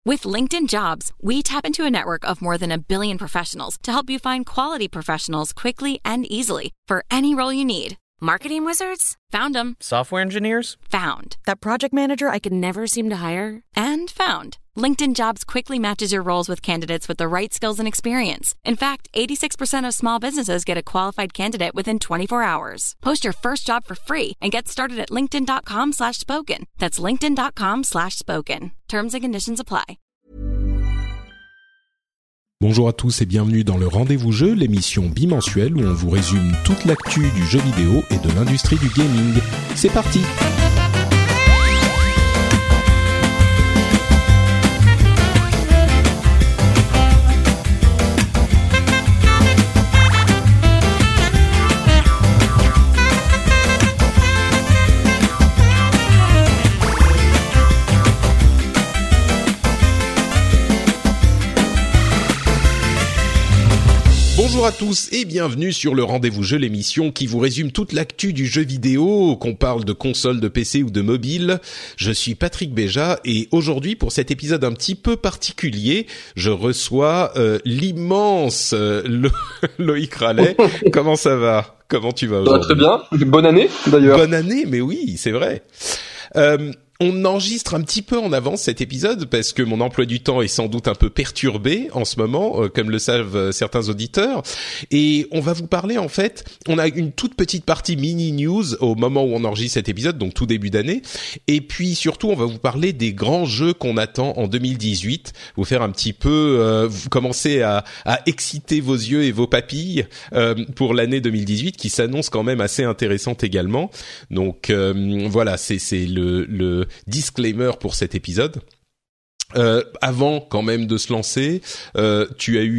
With LinkedIn Jobs, we tap into a network of more than 1 billion professionals to help you find quality professionals quickly and easily for any role you need. Marketing wizards? Found them. Software engineers? Found. That project manager I could never seem to hire? And found. LinkedIn Jobs quickly matches your roles with candidates with the right skills and experience. In fact, 86% of small businesses get a qualified candidate within 24 hours. Post your first job for free and get started at linkedin.com/spoken. That's linkedin.com/spoken. Terms and conditions apply. Bonjour à tous et bienvenue dans le Rendez-vous Jeu, l'émission bimensuelle où on vous résume toute l'actu du jeu vidéo et de l'industrie du gaming. C'est parti! Bonjour à tous et bienvenue sur le Rendez-vous Jeu, l'émission qui vous résume toute l'actu du jeu vidéo, qu'on parle de console, de PC ou de mobile. Je suis Patrick Béja et aujourd'hui, pour cet épisode un petit peu particulier, je reçois l'immense Loïc Rallet. Comment ça va? Comment tu vas aujourd'hui? Très bien. Bonne année d'ailleurs. Bonne année, mais oui, c'est vrai. On enregistre un petit peu en avance cet épisode parce que mon emploi du temps est sans doute un peu perturbé en ce moment, comme le savent certains auditeurs. Et on va vous parler, en fait, on a une toute petite partie mini-news au moment où on enregistre cet épisode, donc tout début d'année. Et puis surtout, on va vous parler des grands jeux qu'on attend en 2018. Vous faire un petit peu, vous commencer à exciter vos yeux et vos papilles pour l'année 2018 qui s'annonce quand même assez intéressante également. Donc voilà, c'est le disclaimer pour cet épisode. Avant quand même de se lancer, tu as eu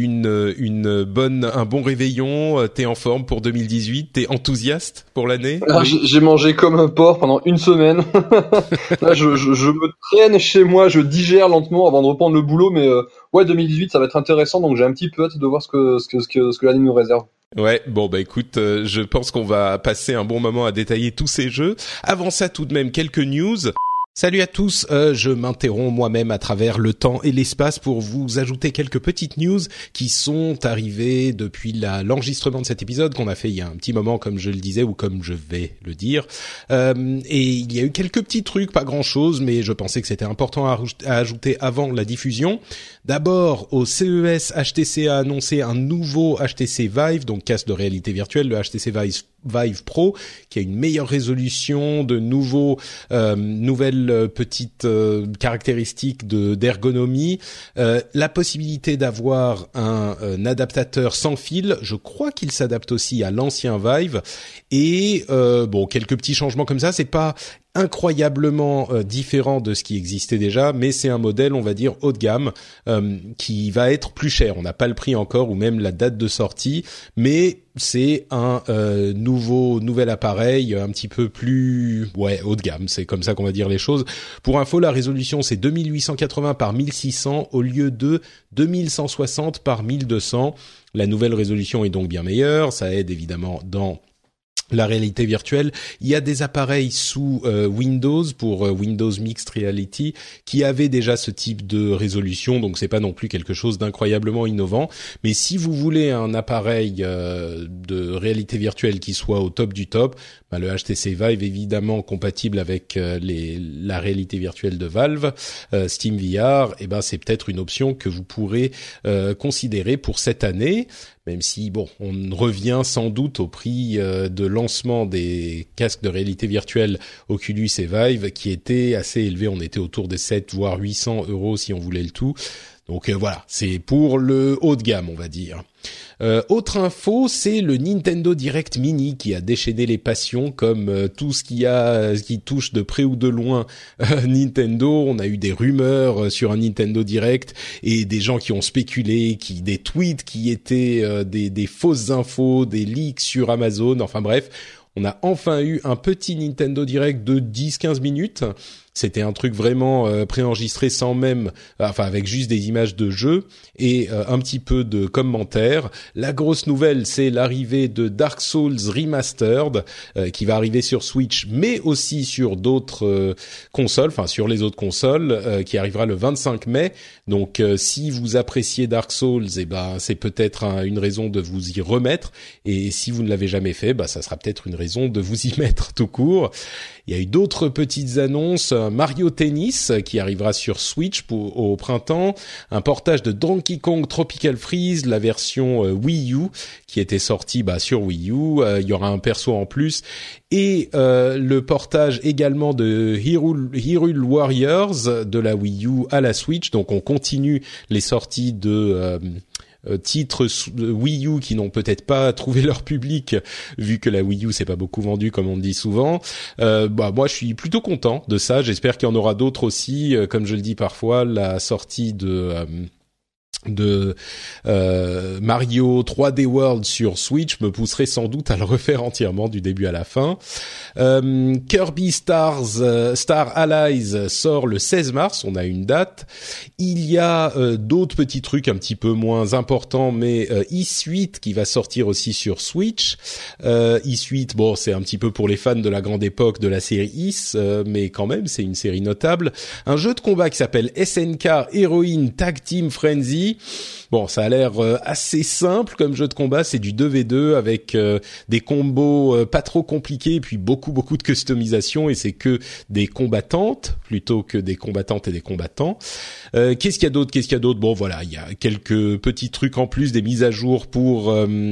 un bon réveillon, t'es en forme pour 2018, t'es enthousiaste pour l'année? Alors, j'ai mangé comme un porc pendant une semaine. Là, je me traîne chez moi, je digère lentement avant de reprendre le boulot, mais ouais, 2018 ça va être intéressant, donc j'ai un petit peu hâte de voir ce que l'année nous réserve. Ouais, bon bah écoute, je pense qu'on va passer un bon moment à détailler tous ces jeux. Avant ça, tout de même quelques news. Salut à tous, je m'interromps moi-même à travers le temps et l'espace pour vous ajouter quelques petites news qui sont arrivées depuis l'enregistrement de cet épisode qu'on a fait il y a un petit moment, comme je le disais, ou comme je vais le dire. Et il y a eu quelques petits trucs, pas grand-chose, mais je pensais que c'était important à ajouter avant la diffusion. D'abord, au CES, HTC a annoncé un nouveau HTC Vive, donc casque de réalité virtuelle, le HTC Vive Pro, qui a une meilleure résolution, de nouvelles petites caractéristiques d'ergonomie, la possibilité d'avoir un adaptateur sans fil. Je crois qu'il s'adapte aussi à l'ancien Vive et quelques petits changements comme ça. C'est pas incroyablement différent de ce qui existait déjà, mais c'est un modèle, on va dire, haut de gamme qui va être plus cher. On n'a pas le prix encore ou même la date de sortie, mais c'est un nouvel appareil un petit peu plus haut de gamme, c'est comme ça qu'on va dire les choses. Pour info, la résolution c'est 2880 par 1600 au lieu de 2160 par 1200. La nouvelle résolution est donc bien meilleure, ça aide évidemment dans la réalité virtuelle. Il y a des appareils sous Windows pour Windows Mixed Reality qui avaient déjà ce type de résolution, donc c'est pas non plus quelque chose d'incroyablement innovant. Mais si vous voulez un appareil de réalité virtuelle qui soit au top du top, le HTC Vive évidemment compatible avec la réalité virtuelle de Valve, Steam VR, c'est peut-être une option que vous pourrez considérer pour cette année. Même si, on revient sans doute au prix de lancement des casques de réalité virtuelle Oculus et Vive, qui était assez élevé. On était autour des 7 voire 800 € si on voulait le tout. Donc voilà, c'est pour le haut de gamme, on va dire. Autre info, c'est le Nintendo Direct Mini qui a déchaîné les passions comme tout ce qui touche de près ou de loin Nintendo. On a eu des rumeurs sur un Nintendo Direct et des gens qui ont spéculé, des tweets qui étaient des fausses infos, des leaks sur Amazon. Enfin bref, on a enfin eu un petit Nintendo Direct de 10-15 minutes. C'était un truc vraiment préenregistré sans même, enfin avec juste des images de jeu et un petit peu de commentaires. La grosse nouvelle, c'est l'arrivée de Dark Souls Remastered qui va arriver sur Switch, mais aussi sur d'autres consoles, enfin sur les autres consoles, qui arrivera le 25 mai. Donc si vous appréciez Dark Souls, c'est peut-être une raison de vous y remettre. Et si vous ne l'avez jamais fait, ça sera peut-être une raison de vous y mettre tout court. Il y a eu d'autres petites annonces. Mario Tennis qui arrivera sur Switch au printemps. Un portage de Donkey Kong Tropical Freeze, la version Wii U qui était sortie sur Wii U. Il y aura un perso en plus. Et le portage également de Hyrule Warriors de la Wii U à la Switch. Donc on continue les sorties de titres Wii U qui n'ont peut-être pas trouvé leur public vu que la Wii U s'est pas beaucoup vendue comme on dit souvent. Moi je suis plutôt content de ça. J'espère qu'il y en aura d'autres aussi. Comme je le dis parfois, la sortie de Mario 3D World sur Switch me pousserait sans doute à le refaire entièrement du début à la fin. Kirby Star Allies sort le 16 mars, on a une date. Il y a d'autres petits trucs un petit peu moins importants, mais Ys 8 qui va sortir aussi sur Switch. Ys 8, c'est un petit peu pour les fans de la grande époque de la série Ys, mais quand même c'est une série notable. Un jeu de combat qui s'appelle SNK Heroine Tag Team Frenzy. Ça a l'air assez simple comme jeu de combat, c'est du 2v2 avec des combos pas trop compliqués et puis beaucoup de customisation, et c'est que des combattantes plutôt que des combattantes et des combattants. Qu'est-ce qu'il y a d'autre? Il y a quelques petits trucs en plus, des mises à jour pour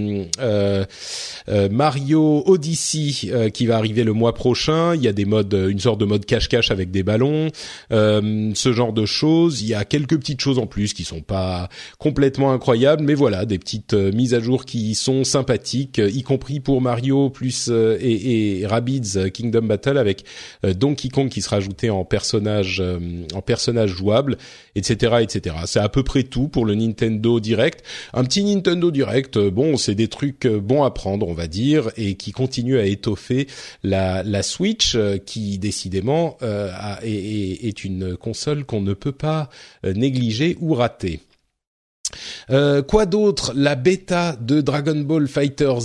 Mario Odyssey qui va arriver le mois prochain. Il y a des modes, une sorte de mode cache-cache avec des ballons, ce genre de choses. Il y a quelques petites choses en plus qui sont pas complètement incroyables, mais voilà, des petites mises à jour qui sont sympathiques, y compris pour Mario plus et Rabbids Kingdom Battle avec Donkey Kong qui sera ajouté en personnage jouable, etc. C'est à peu près tout pour le Nintendo Direct. Un petit Nintendo Direct, c'est des trucs bons à prendre, on va dire, et qui continuent à étoffer la Switch, qui décidément est une console qu'on ne peut pas négliger ou rater. Quoi d'autre? La bêta de Dragon Ball Fighters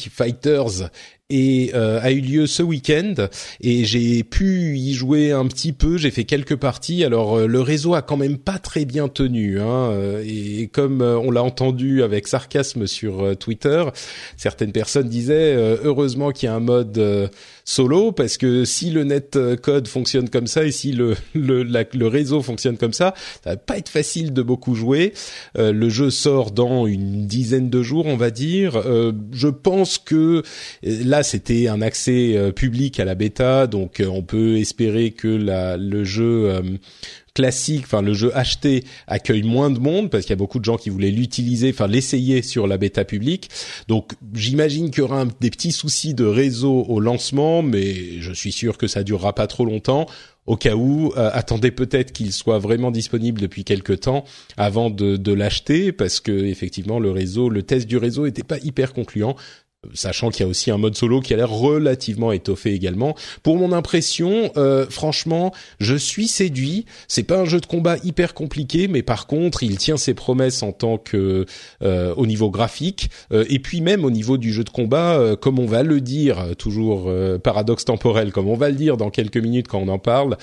a eu lieu ce week-end et j'ai pu y jouer un petit peu, j'ai fait quelques parties. Alors le réseau a quand même pas très bien tenu, et comme on l'a entendu avec sarcasme sur Twitter, certaines personnes disaient heureusement qu'il y a un mode solo, parce que si le netcode fonctionne comme ça et si le réseau fonctionne comme ça va pas être facile de beaucoup jouer. Le jeu sort dans une dizaine de jours, on va dire. Je pense que là c'était un accès public à la bêta, donc on peut espérer que le jeu classique, enfin le jeu acheté accueille moins de monde parce qu'il y a beaucoup de gens qui voulaient l'essayer sur la bêta publique. Donc j'imagine qu'il y aura des petits soucis de réseau au lancement, mais je suis sûr que ça durera pas trop longtemps. Au cas où, attendez peut-être qu'il soit vraiment disponible depuis quelque temps avant de l'acheter, parce que effectivement le test du réseau était pas hyper concluant. Sachant qu'il y a aussi un mode solo qui a l'air relativement étoffé également. Pour mon impression, franchement, je suis séduit. C'est pas un jeu de combat hyper compliqué, mais par contre, il tient ses promesses en tant que au niveau graphique, et puis même au niveau du jeu de combat, comme on va le dire, toujours paradoxe temporel, comme on va le dire dans quelques minutes quand on en parle.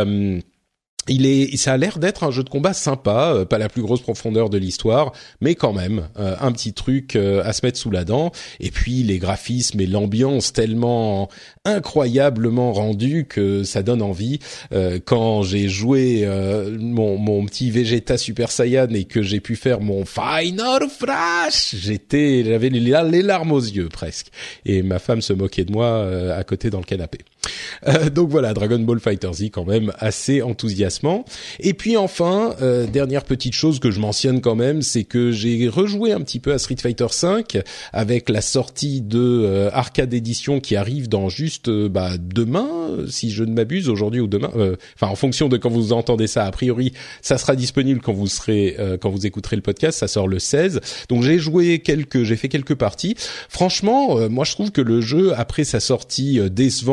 Ça a l'air d'être un jeu de combat sympa, pas la plus grosse profondeur de l'histoire, mais quand même un petit truc à se mettre sous la dent. Et puis les graphismes et l'ambiance tellement incroyablement rendus que ça donne envie. Quand j'ai joué mon petit Vegeta Super Saiyan et que j'ai pu faire mon Final Flash, j'avais les larmes aux yeux presque. Et ma femme se moquait de moi à côté dans le canapé. Donc voilà, Dragon Ball FighterZ quand même assez enthousiasmant. Et puis enfin, dernière petite chose que je mentionne quand même, c'est que j'ai rejoué un petit peu à Street Fighter V avec la sortie de Arcade Edition qui arrive dans juste demain, si je ne m'abuse, aujourd'hui ou demain. En fonction de quand vous entendez ça, a priori, ça sera disponible quand vous écouterez le podcast. Ça sort le 16. Donc j'ai fait quelques parties. Franchement, moi je trouve que le jeu après sa sortie décevante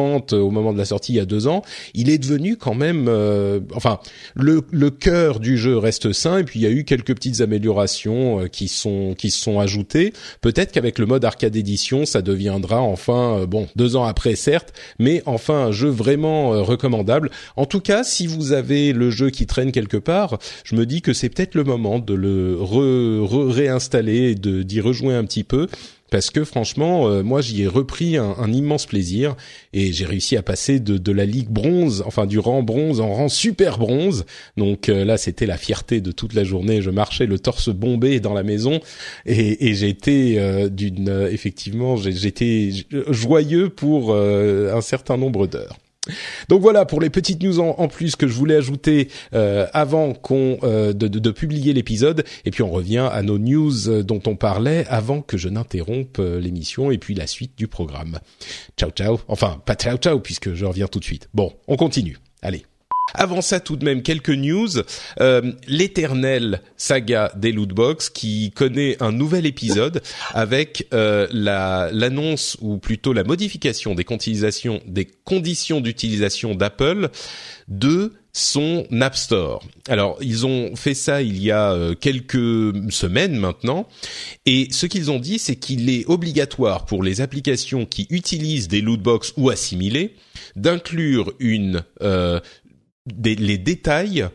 au moment de la sortie il y a 2 ans, il est devenu quand même, enfin le cœur du jeu reste sain et puis il y a eu quelques petites améliorations qui se sont ajoutées. Peut-être qu'avec le mode arcade édition, ça deviendra enfin, 2 ans après certes, mais enfin un jeu vraiment recommandable. En tout cas, si vous avez le jeu qui traîne quelque part, je me dis que c'est peut-être le moment de le réinstaller et d'y rejouer un petit peu. Parce que franchement, moi j'y ai repris un immense plaisir et j'ai réussi à passer de la ligue bronze, enfin du rang bronze en rang super bronze. Donc là c'était la fierté de toute la journée. Je marchais le torse bombé dans la maison et j'ai été effectivement j'étais joyeux pour un certain nombre d'heures. Donc voilà pour les petites news en plus que je voulais ajouter avant de publier l'épisode, et puis on revient à nos news dont on parlait avant que je n'interrompe l'émission et puis la suite du programme. Ciao ciao, enfin pas ciao ciao puisque je reviens tout de suite. Bon, on continue. Allez. Avant ça, tout de même, quelques news. L'éternelle saga des lootbox qui connaît un nouvel épisode avec l'annonce ou plutôt la modification des conditions d'utilisation d'Apple de son App Store. Alors, ils ont fait ça il y a quelques semaines maintenant, et ce qu'ils ont dit, c'est qu'il est obligatoire pour les applications qui utilisent des lootbox ou assimilés d'inclure les détails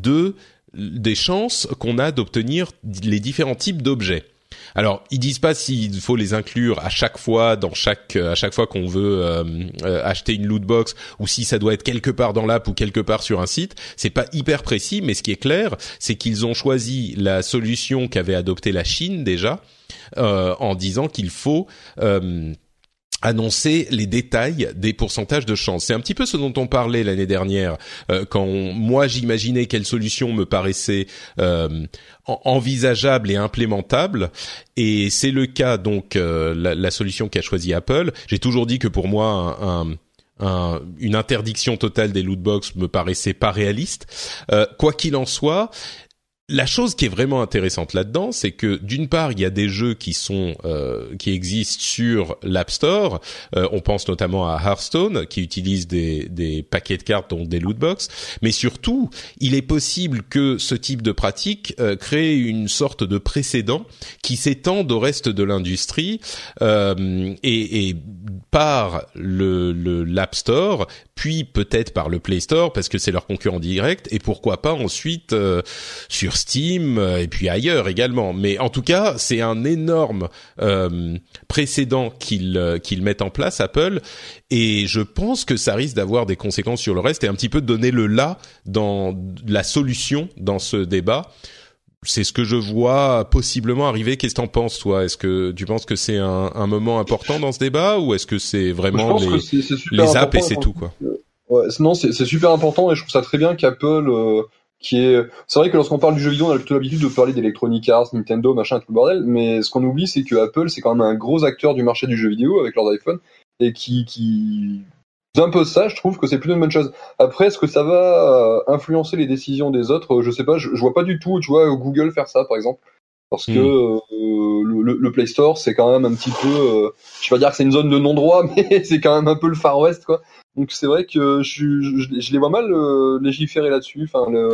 des chances qu'on a d'obtenir les différents types d'objets. Alors, ils disent pas s'il faut les inclure à chaque fois à chaque fois qu'on veut acheter une lootbox, ou si ça doit être quelque part dans l'app ou quelque part sur un site. C'est pas hyper précis, mais ce qui est clair, c'est qu'ils ont choisi la solution qu'avait adoptée la Chine déjà, en disant qu'il faut annoncer les détails des pourcentages de chance. C'est un petit peu ce dont on parlait l'année dernière, quand moi j'imaginais quelle solution me paraissait envisageable et implémentable, et c'est le cas donc la solution qu'a choisi Apple. J'ai toujours dit que pour moi une interdiction totale des lootbox me paraissait pas réaliste. Quoi qu'il en soit, la chose qui est vraiment intéressante là-dedans, c'est que d'une part, il y a des jeux qui existent sur l'App Store. On pense notamment à Hearthstone, qui utilise des paquets de cartes, donc des lootbox. Mais surtout, il est possible que ce type de pratique crée une sorte de précédent qui s'étende au reste de l'industrie, et par l'App Store, puis peut-être par le Play Store, parce que c'est leur concurrent direct, et pourquoi pas ensuite sur Steam et puis ailleurs également. Mais en tout cas, c'est un énorme précédent qu'ils mettent en place, Apple, et je pense que ça risque d'avoir des conséquences sur le reste et un petit peu donner le là dans la solution dans ce débat. C'est ce que je vois possiblement arriver. Qu'est-ce que t'en penses, toi? Est-ce que tu penses que c'est un moment important dans ce débat, ou est-ce que c'est vraiment les apps et c'est tout, quoi? Ouais, non, c'est super important, et je trouve ça très bien qu'Apple, c'est vrai que lorsqu'on parle du jeu vidéo, on a plutôt l'habitude de parler d'Electronic Arts, Nintendo, machin, tout le bordel, mais ce qu'on oublie, c'est que Apple, c'est quand même un gros acteur du marché du jeu vidéo avec leurs iPhones, et qui impose ça. Je trouve que c'est plutôt une bonne chose. Après, est-ce que ça va influencer les décisions des autres? Je sais pas, je vois pas du tout, tu vois, Google faire ça, par exemple. Parce que le Play Store, c'est quand même un petit peu, je vais pas dire que c'est une zone de non-droit, mais c'est quand même un peu le Far West, quoi. Donc c'est vrai que je les vois mal légiférer là-dessus.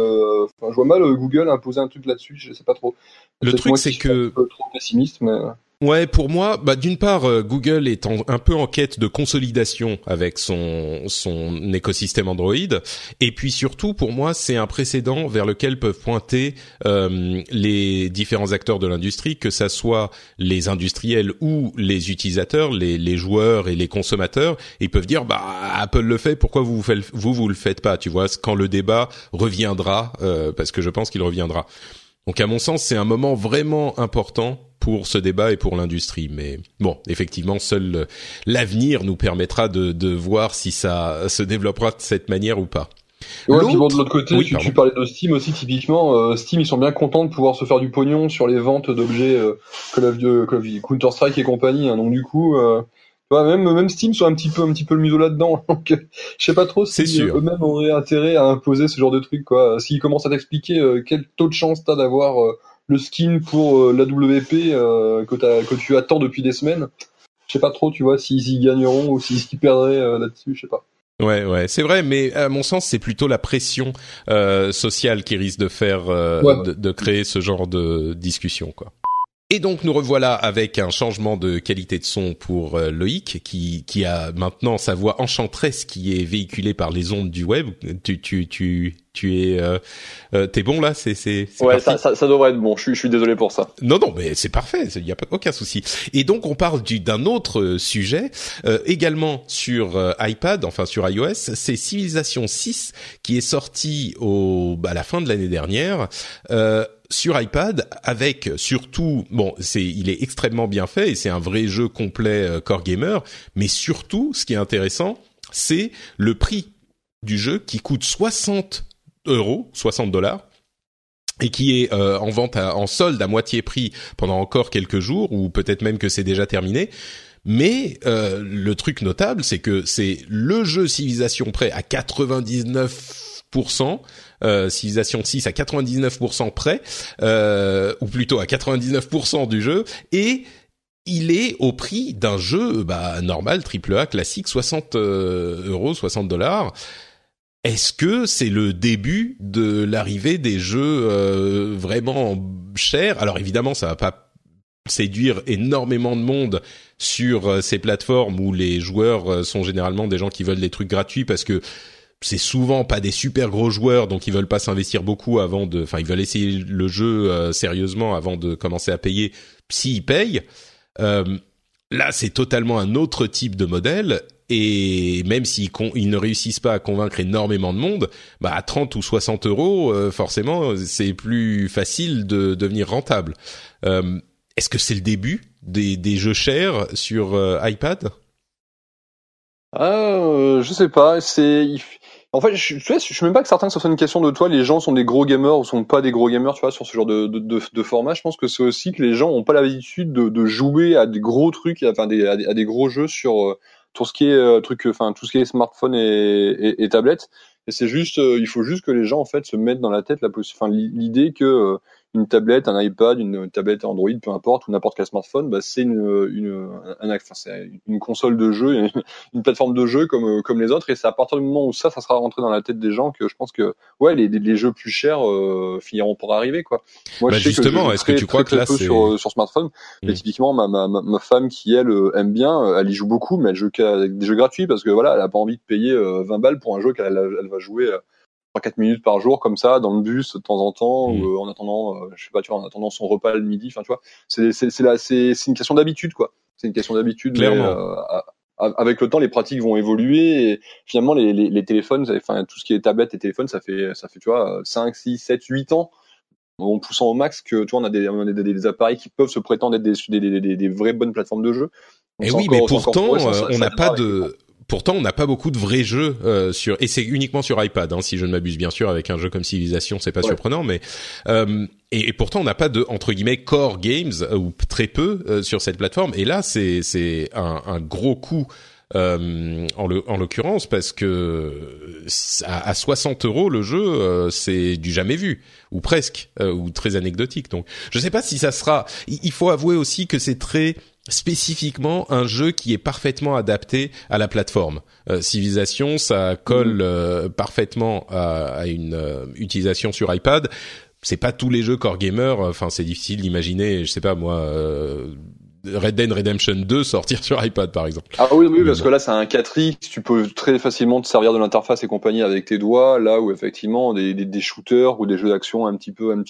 Je vois mal Google imposer un truc là-dessus. Je sais pas trop. Le truc, c'est que un peu trop pessimiste, mais ouais, pour moi, d'une part, Google est un peu en quête de consolidation avec son écosystème Android, et puis surtout, pour moi, c'est un précédent vers lequel peuvent pointer les différents acteurs de l'industrie, que ça soit les industriels ou les utilisateurs, les joueurs et les consommateurs. Ils peuvent dire, Apple le fait, pourquoi vous le faites pas, tu vois, quand le débat reviendra, parce que je pense qu'il reviendra. Donc à mon sens, c'est un moment vraiment important pour ce débat et pour l'industrie. Mais bon, effectivement, seul l'avenir nous permettra de voir si ça se développera de cette manière ou pas. Ouais, puis bon, de l'autre côté, tu parlais de Steam aussi, typiquement, Steam, ils sont bien contents de pouvoir se faire du pognon sur les ventes d'objets Call of Duty, Counter-Strike et compagnie, hein. Donc du coup, même Steam sont un petit peu le museau là-dedans. Donc je sais pas trop si eux-mêmes auraient intérêt à imposer ce genre de truc, quoi. S'ils commencent à t'expliquer quel taux de chance t'as d'avoir le skin pour la WP que tu attends depuis des semaines, je sais pas trop, tu vois, s'ils y gagneront ou s'ils perdraient là-dessus, je sais pas. Ouais, c'est vrai, mais à mon sens, c'est plutôt la pression sociale qui risque de faire de créer ce genre de discussion, quoi. Et donc nous revoilà avec un changement de qualité de son pour Loïc qui a maintenant sa voix enchanteresse qui est véhiculée par les ondes du web. T'es bon là, c'est ouais, parti. ça devrait être bon. Je suis désolé pour ça. Non, mais c'est parfait, il y a aucun souci. Et donc on parle d'un autre sujet également sur iPad, enfin sur iOS, c'est Civilization 6 qui est sorti à la fin de l'année dernière. Sur iPad, avec surtout, il est extrêmement bien fait et c'est un vrai jeu complet core gamer, mais surtout, ce qui est intéressant, c'est le prix du jeu qui coûte $60, et qui est en vente en solde à moitié prix pendant encore quelques jours, ou peut-être même que c'est déjà terminé. Mais le truc notable, c'est que c'est le jeu Civilization prêt à 99%, Civilization 6 à 99% près, ou plutôt à 99% du jeu, et il est au prix d'un jeu normal, AAA, classique, $60, $60. Est-ce que c'est le début de l'arrivée des jeux vraiment chers? Alors évidemment, ça va pas séduire énormément de monde sur ces plateformes où les joueurs sont généralement des gens qui veulent des trucs gratuits parce que c'est souvent pas des super gros joueurs, donc ils veulent pas s'investir beaucoup ils veulent essayer le jeu sérieusement avant de commencer à payer, s'ils payent. Là, c'est totalement un autre type de modèle, et même s'ils ne réussissent pas à convaincre énormément de monde, à 30 ou 60 €, forcément, c'est plus facile de devenir rentable. Est-ce que c'est le début des jeux chers sur iPad? Je sais pas. En fait, je suis même pas que certain que ce soit une question de toi, les gens sont des gros gamers ou sont pas des gros gamers, tu vois, sur ce genre de format. Je pense que c'est aussi que les gens ont pas l'habitude de jouer à des gros trucs, à des gros jeux sur tout ce qui est tout ce qui est smartphone et tablette. Et c'est juste, il faut juste que les gens en fait se mettent dans la tête l'idée que une tablette, un iPad, une tablette Android, peu importe, ou n'importe quel smartphone, c'est c'est une console de jeu, une plateforme de jeu comme les autres. Et c'est à partir du moment où ça sera rentré dans la tête des gens que je pense que les jeux plus chers finiront par arriver, quoi. Moi, justement, est-ce que tu crois que là c'est sur smartphone, mais typiquement ma femme qui elle aime bien, elle y joue beaucoup, mais elle joue avec des jeux gratuits parce que voilà, elle a pas envie de payer 20 balles pour un jeu qu'elle va jouer 3-4 minutes par jour comme ça dans le bus de temps en temps, ou en attendant en attendant son repas le midi, tu vois, c'est une question d'habitude, quoi. C'est une question d'habitude. Clairement. Mais avec le temps les pratiques vont évoluer et finalement les téléphones, tout ce qui est tablette et téléphone, ça fait tu vois 5 6 7 8 ans en poussant au max que tu vois on a des appareils qui peuvent se prétendre être des vraies bonnes plateformes de jeu. Donc et oui, mais pourtant on n'a pas de Pourtant, on n'a pas beaucoup de vrais jeux et c'est uniquement sur iPad, si je ne m'abuse, bien sûr, avec un jeu comme Civilization, c'est pas surprenant, mais et pourtant on n'a pas de entre guillemets core games ou très peu sur cette plateforme. Et là, c'est un gros coup en l'occurrence parce que à 60 € le jeu, c'est du jamais vu ou presque ou très anecdotique. Donc, je sais pas si ça sera. Il faut avouer aussi que c'est très spécifiquement un jeu qui est parfaitement adapté à la plateforme. Civilization, ça colle parfaitement à une utilisation sur iPad. C'est pas tous les jeux core gamer, c'est difficile d'imaginer, je sais pas moi, Red Dead Redemption 2 sortir sur iPad par exemple. Ah oui, parce que là c'est un 4X, tu peux très facilement te servir de l'interface et compagnie avec tes doigts, là où effectivement des shooters ou des jeux d'action un petit peu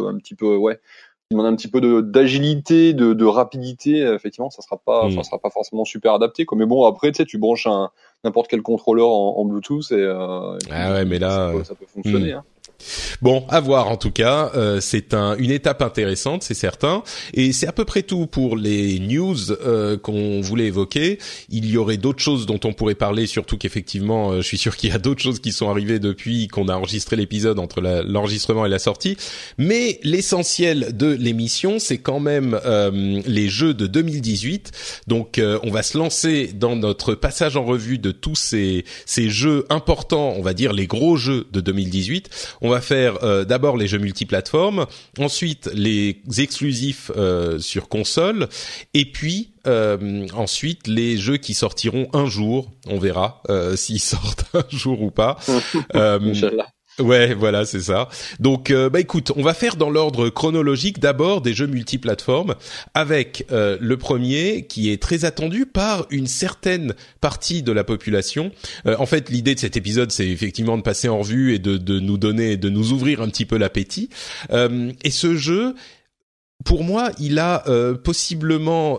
qui demande un petit peu d'agilité, de rapidité, effectivement, ça sera pas forcément super adapté, quoi. Mais bon, après, tu sais, tu branches n'importe quel contrôleur en Bluetooth et mais là, ça peut fonctionner, hein. Bon, à voir en tout cas, c'est une étape intéressante, c'est certain, et c'est à peu près tout pour les news qu'on voulait évoquer. Il y aurait d'autres choses dont on pourrait parler, surtout qu'effectivement, je suis sûr qu'il y a d'autres choses qui sont arrivées depuis qu'on a enregistré l'épisode entre l'enregistrement et la sortie, mais l'essentiel de l'émission, c'est quand même les jeux de 2018. Donc on va se lancer dans notre passage en revue de tous ces jeux importants, on va dire les gros jeux de 2018. On va va faire d'abord les jeux multiplateformes, ensuite les exclusifs sur console, et puis ensuite les jeux qui sortiront un jour. On verra s'ils sortent un jour ou pas. Inch'Allah. Ouais, voilà, c'est ça. Donc, écoute, on va faire dans l'ordre chronologique d'abord des jeux multiplateformes avec le premier qui est très attendu par une certaine partie de la population. En fait, l'idée de cet épisode, c'est effectivement de passer en revue et de nous ouvrir un petit peu l'appétit. Et ce jeu, pour moi, il a possiblement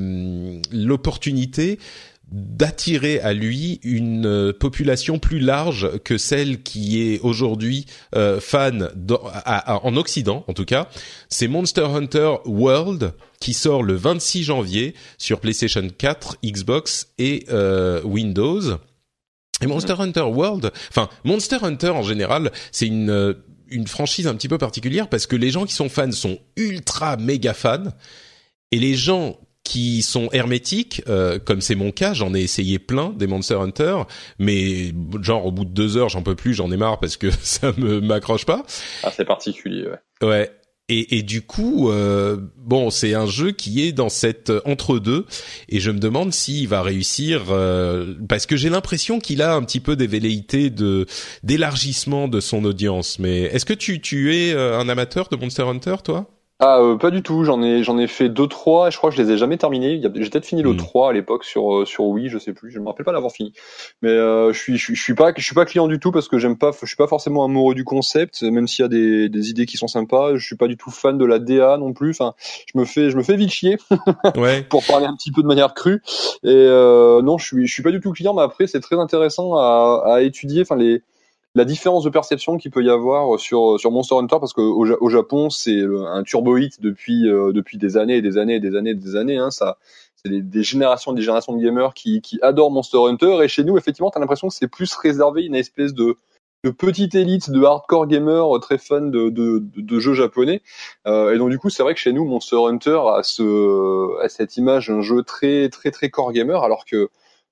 l'opportunité d'attirer à lui une population plus large que celle qui est aujourd'hui fan en Occident, en tout cas. C'est Monster Hunter World qui sort le 26 janvier sur PlayStation 4, Xbox et Windows. Et Monster Hunter World, enfin Monster Hunter en général, c'est une franchise un petit peu particulière parce que les gens qui sont fans sont ultra méga fans et les gens qui sont hermétiques, comme c'est mon cas, j'en ai essayé plein des Monster Hunter, mais genre au bout de 2 heures, j'en peux plus, j'en ai marre parce que ça m'accroche pas. Ah, c'est particulier, ouais. Ouais. Et du coup, bon, c'est un jeu qui est dans cette entre-deux, et je me demande s'il va réussir, parce que j'ai l'impression qu'il a un petit peu des velléités d'élargissement de son audience. Mais est-ce que tu es un amateur de Monster Hunter, toi ? Ah, pas du tout. J'en ai fait 2-3 et je crois que je les ai jamais terminés. J'ai peut-être fini le 3 à l'époque sur Wii, je sais plus. Je me rappelle pas l'avoir fini. Mais je suis pas client du tout parce que je suis pas forcément amoureux du concept, même s'il y a des idées qui sont sympas. Je suis pas du tout fan de la DA non plus. Enfin, je me fais vite chier. Ouais. Pour parler un petit peu de manière crue. Et non, je suis pas du tout client. Mais après, c'est très intéressant à étudier. Enfin, la différence de perception qu'il peut y avoir sur Monster Hunter, parce que au Japon c'est un turbo hit depuis des années et des années et des années et des années, hein. Ça, c'est des générations de gamers qui adorent Monster Hunter, et chez nous effectivement t'as l'impression que c'est plus réservé une espèce de petite élite de hardcore gamers très fans de jeux japonais, et donc du coup c'est vrai que chez nous Monster Hunter a cette image d'un jeu très très très core gamer, alors que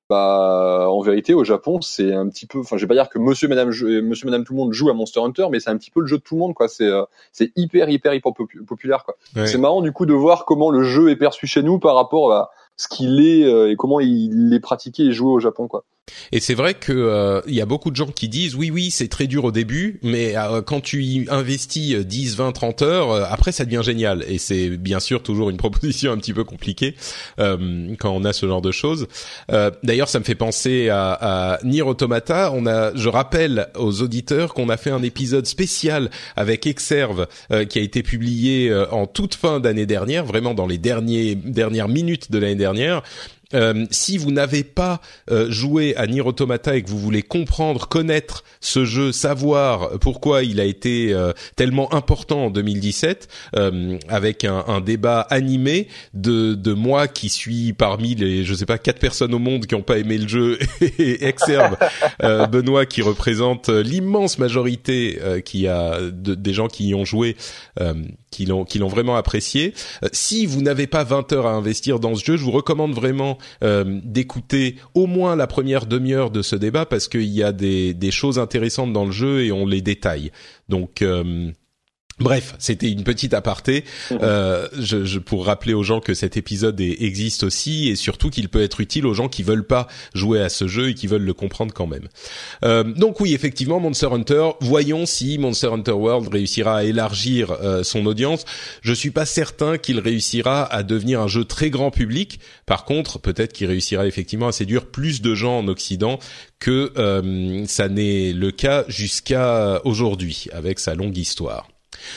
en vérité, au Japon, c'est un petit peu, enfin, je vais pas dire que monsieur, madame tout le monde joue à Monster Hunter, mais c'est un petit peu le jeu de tout le monde, quoi. C'est hyper populaire, quoi. Ouais. C'est marrant, du coup, de voir comment le jeu est perçu chez nous par rapport à ce qu'il est, et comment il est pratiqué et joué au Japon, quoi. Et c'est vrai que il y a beaucoup de gens qui disent oui, c'est très dur au début, mais quand tu y investis 10, 20, 30 heures, après ça devient génial. Et c'est bien sûr toujours une proposition un petit peu compliquée quand on a ce genre de choses. D'ailleurs, ça me fait penser à Nier Automata. Je rappelle aux auditeurs qu'on a fait un épisode spécial avec Exerve qui a été publié en toute fin d'année dernière, vraiment dans les dernières minutes de l'année dernière. Si vous n'avez pas joué à Nier Automata et que vous voulez connaître ce jeu, savoir pourquoi il a été tellement important en 2017, avec un débat animé de moi qui suis parmi les, je sais pas, 4 personnes au monde qui ont pas aimé le jeu, et Exerve, Benoît qui représente l'immense majorité des gens qui y ont joué, qui l'ont vraiment apprécié. Si vous n'avez pas 20 heures à investir dans ce jeu, je vous recommande vraiment d'écouter au moins la première demi-heure de ce débat, parce qu'il y a des choses intéressantes dans le jeu et on les détaille. Donc bref, c'était une petite aparté pour rappeler aux gens que cet épisode existe aussi, et surtout qu'il peut être utile aux gens qui veulent pas jouer à ce jeu et qui veulent le comprendre quand même. Donc oui, effectivement, Monster Hunter, voyons si Monster Hunter World réussira à élargir son audience. Je suis pas certain qu'il réussira à devenir un jeu très grand public. Par contre, peut-être qu'il réussira effectivement à séduire plus de gens en Occident que ça n'est le cas jusqu'à aujourd'hui, avec sa longue histoire.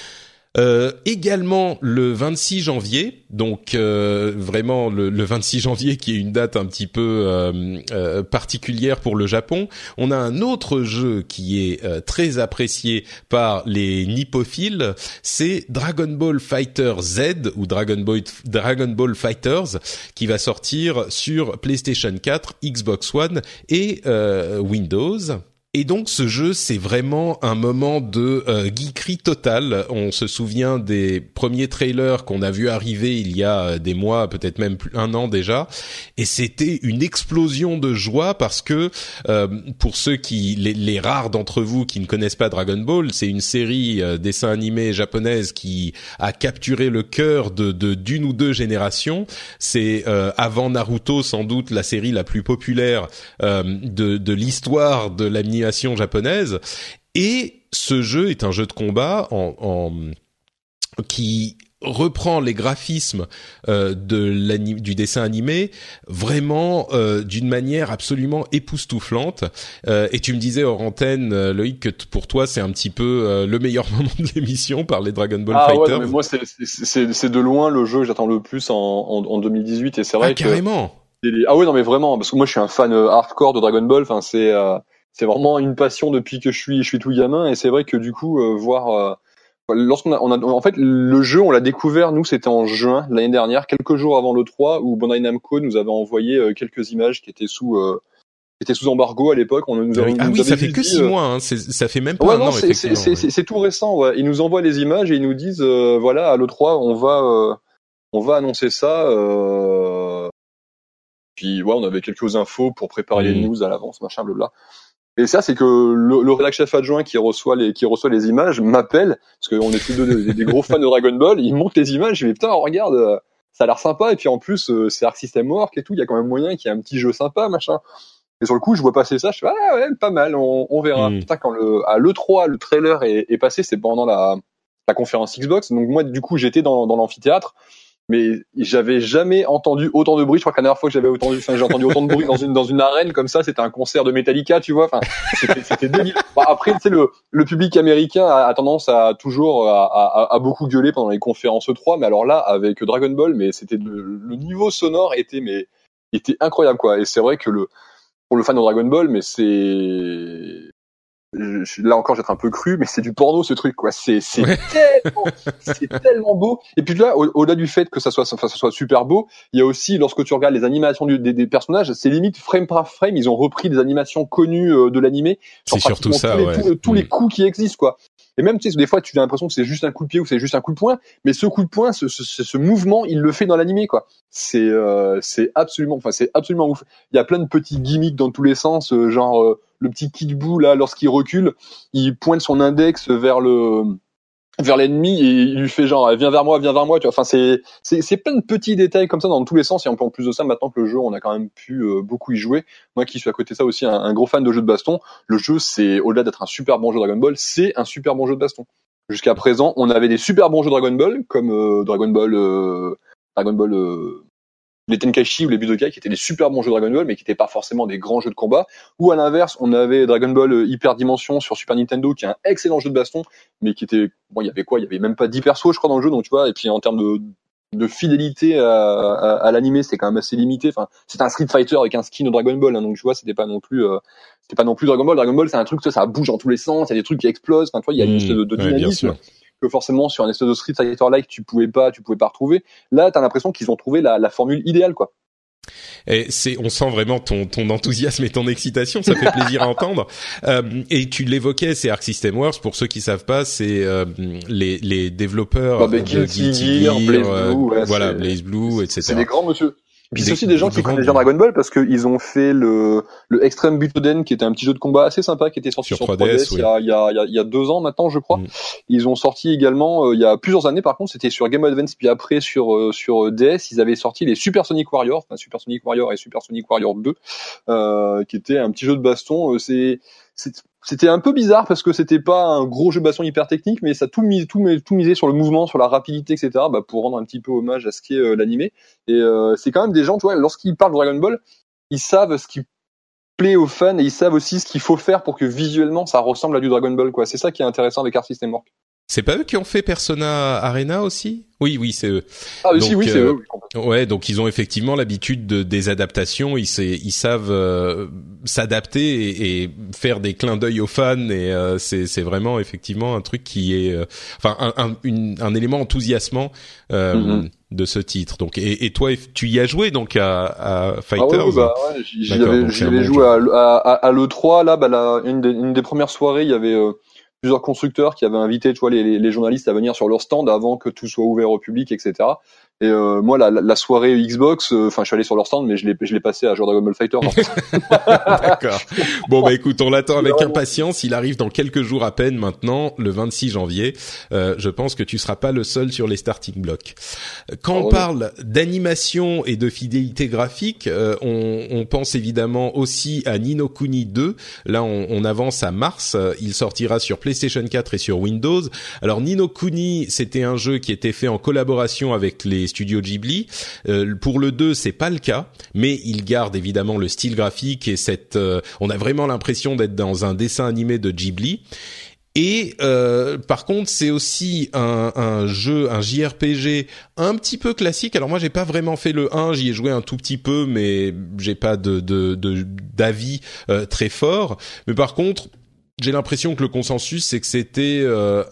Également le 26 janvier, donc vraiment le 26 janvier qui est une date un petit peu particulière pour le Japon, on a un autre jeu qui est très apprécié par les nippophiles, c'est Dragon Ball Fighter Z ou Dragon Ball Fighters, qui va sortir sur PlayStation 4, Xbox One et Windows. Et donc ce jeu, c'est vraiment un moment de geekerie totale. On se souvient des premiers trailers qu'on a vu arriver il y a des mois, peut-être même un an déjà, et c'était une explosion de joie parce que pour ceux les rares d'entre vous qui ne connaissent pas Dragon Ball, c'est une série dessin animé japonaise qui a capturé le cœur d'une ou deux générations. C'est avant Naruto sans doute la série la plus populaire de l'histoire de l'animation japonaise, et ce jeu est un jeu de combat qui reprend les graphismes du dessin animé vraiment d'une manière absolument époustouflante. Et tu me disais hors antenne, Loïc, que pour toi c'est un petit peu le meilleur moment de l'émission par les Dragon Ball Fighters. Ouais, non, mais moi c'est de loin le jeu que j'attends le plus en 2018, et c'est vrai que carrément. Ah ouais, non mais vraiment, parce que moi je suis un fan hardcore de Dragon Ball. Enfin c'est vraiment une passion depuis que je suis tout gamin, et c'est vrai que du coup voir lorsqu'on en fait le jeu, on l'a découvert, nous c'était en juin l'année dernière, quelques jours avant le 3, où Bandai Namco nous avait envoyé quelques images qui étaient sous embargo à l'époque. Ça fait que 6 mois, hein. Ça fait même pas un an, effectivement. C'est tout récent, ouais. Ils nous envoient les images et ils nous disent voilà, à l'E3 on va annoncer ça. Puis ouais, on avait quelques infos pour préparer les news à l'avance, machin, blabla. Et ça, c'est que le rédac chef adjoint qui reçoit les images m'appelle, parce qu'on est tous deux des gros fans de Dragon Ball. Il monte les images, je dis putain, regarde, ça a l'air sympa, et puis en plus c'est Arc System Works et tout, il y a quand même moyen qu'il y ait un petit jeu sympa, machin. Et sur le coup, je vois passer ça, je fais ah ouais, pas mal, on verra. Putain, quand à l'E3 le trailer est passé, c'est pendant la conférence Xbox, donc moi du coup j'étais dans l'amphithéâtre. Mais j'avais jamais entendu autant de bruit. Je crois que la dernière fois que j'ai entendu autant de bruit dans une arène comme ça, c'était un concert de Metallica, tu vois. Enfin, c'était débile. Bon, après, tu sais, le public américain a tendance à toujours à beaucoup gueuler pendant les conférences E3, mais alors là, avec Dragon Ball, mais c'était le niveau sonore était incroyable, quoi. Et c'est vrai que pour le fan de Dragon Ball, mais là encore, j'être un peu cru, mais c'est du porno, ce truc, quoi. C'est tellement beau. Et puis là, au-delà du fait que ça soit super beau, il y a aussi, lorsque tu regardes les animations des personnages, c'est limite frame par frame, ils ont repris des animations connues de l'animé. C'est surtout ça, tous les coups qui existent, quoi. Et même, tu sais, des fois, tu as l'impression que c'est juste un coup de pied ou c'est juste un coup de poing, mais ce coup de poing, ce mouvement, il le fait dans l'animé, quoi. C'est absolument ouf. Il y a plein de petits gimmicks dans tous les sens, genre le petit Kid Buu là, lorsqu'il recule, il pointe son index vers l'ennemi et il lui fait genre viens vers moi, tu vois. Enfin c'est plein de petits détails comme ça dans tous les sens, et en plus de ça, maintenant que le jeu, on a quand même pu beaucoup y jouer. Moi qui suis à côté de ça aussi un gros fan de jeux de baston, le jeu, c'est au-delà d'être un super bon jeu Dragon Ball, c'est un super bon jeu de baston. Jusqu'à présent, on avait des super bons jeux Dragon Ball comme Dragon Ball les Tenkaichi ou les Budokai, qui étaient des super bons jeux Dragon Ball, mais qui n'étaient pas forcément des grands jeux de combat. Ou à l'inverse, on avait Dragon Ball Hyper Dimension sur Super Nintendo, qui est un excellent jeu de baston, mais qui était, bon, il y avait même pas 10 persos, je crois, dans le jeu, donc tu vois, et puis en termes de fidélité à l'animé, c'est quand même assez limité. Enfin, c'est un Street Fighter avec un skin de Dragon Ball, hein, donc tu vois, c'était pas non plus Dragon Ball. Dragon Ball, c'est un truc, ça bouge dans tous les sens, il y a des trucs qui explosent, enfin, tu vois, il y a une espèce de dynamisme que forcément sur un espèce de Street Fighter-like tu pouvais pas retrouver. Là, t'as l'impression qu'ils ont trouvé la formule idéale, quoi. Et on sent vraiment ton enthousiasme et ton excitation, ça fait plaisir à entendre. Et tu l'évoquais, c'est Arc System Works. Pour ceux qui savent pas, c'est les développeurs de Guilty Gear, Blaze Blue, Blaze Blue, etc. C'est des grands monsieur. Puis c'est aussi des gens qui connaissent bien Dragon Ball, parce qu'ils ont fait le Extreme Butoden, qui était un petit jeu de combat assez sympa, qui était sorti sur 3DS il y a 2 ans maintenant, je crois. Ils ont sorti également il y a plusieurs années, par contre, c'était sur Game Boy Advance, puis après sur DS, ils avaient sorti les Super Sonic Warrior, enfin Super Sonic Warrior et Super Sonic Warrior 2, qui était un petit jeu de baston. C'était un peu bizarre parce que c'était pas un gros jeu de baston hyper technique, mais ça tout misé sur le mouvement, sur la rapidité, etc. Pour rendre un petit peu hommage à ce qu'est l'animé. Et c'est quand même des gens, tu vois, lorsqu'ils parlent de Dragon Ball, ils savent ce qui plaît aux fans et ils savent aussi ce qu'il faut faire pour que visuellement ça ressemble à du Dragon Ball, quoi. C'est ça qui est intéressant avec Arc System Works. C'est pas eux qui ont fait Persona Arena aussi ? Oui, c'est eux. Ah, aussi, oui, c'est eux, oui, complètement. Ouais, donc ils ont effectivement l'habitude des adaptations. Ils savent s'adapter et faire des clins d'œil aux fans. Et c'est vraiment effectivement un truc qui est, un élément enthousiasmant de ce titre. Donc et toi, tu y as joué donc à Fighters. Ah ouais, j'avais joué à l'E3 là, une des premières soirées, il y avait plusieurs constructeurs qui avaient invité, tu vois, les journalistes à venir sur leur stand avant que tout soit ouvert au public, etc. Et moi, la soirée Xbox, je suis allé sur leur stand, mais je l'ai passé à jouer Dragon Ball Fighter. D'accord. Bon, écoute, on l'attend avec impatience. Il arrive dans quelques jours à peine maintenant, le 26 janvier. Je pense que tu seras pas le seul sur les starting blocks. Quand on parle d'animation et de fidélité graphique, on pense évidemment aussi à Ni no Kuni 2. Là, on avance à mars. Il sortira sur PlayStation 4 et sur Windows. Alors, Ni no Kuni, c'était un jeu qui était fait en collaboration avec les studios Ghibli. Pour le 2, c'est pas le cas, mais il garde évidemment le style graphique et on a vraiment l'impression d'être dans un dessin animé de Ghibli. Et par contre, c'est aussi un jeu, un JRPG un petit peu classique. Alors moi, j'ai pas vraiment fait le 1, j'y ai joué un tout petit peu, mais j'ai pas d'avis très fort. Mais par contre, j'ai l'impression que le consensus, c'est que c'était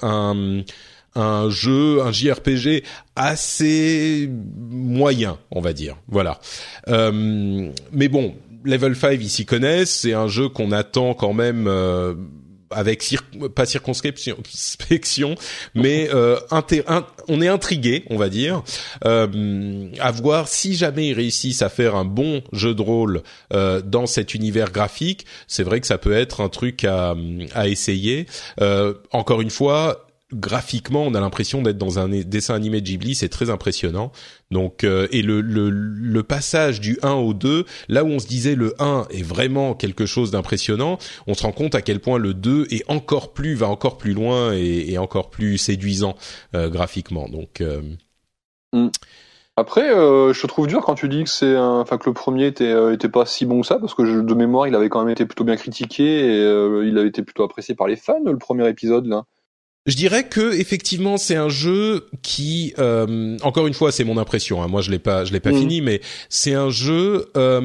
un JRPG assez moyen, on va dire. Voilà. Mais bon, Level 5, ils s'y connaissent. C'est un jeu qu'on attend quand même avec pas circonspection, mais on est intrigué, on va dire, à voir si jamais ils réussissent à faire un bon jeu de rôle dans cet univers graphique. C'est vrai que ça peut être un truc à essayer. Encore une fois, graphiquement, on a l'impression d'être dans un dessin animé de Ghibli, c'est très impressionnant. Donc et le passage du 1 au 2, là où on se disait le 1 est vraiment quelque chose d'impressionnant, on se rend compte à quel point le 2 est va encore plus loin et encore plus séduisant graphiquement. Donc Après, je te trouve dur quand tu dis que que le premier était pas si bon que ça, parce que de mémoire, il avait quand même été plutôt bien critiqué et il avait été plutôt apprécié par les fans, le premier épisode là. Je dirais que effectivement c'est un jeu qui encore une fois c'est mon impression, hein, moi je l'ai pas fini, mais c'est un jeu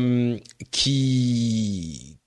qui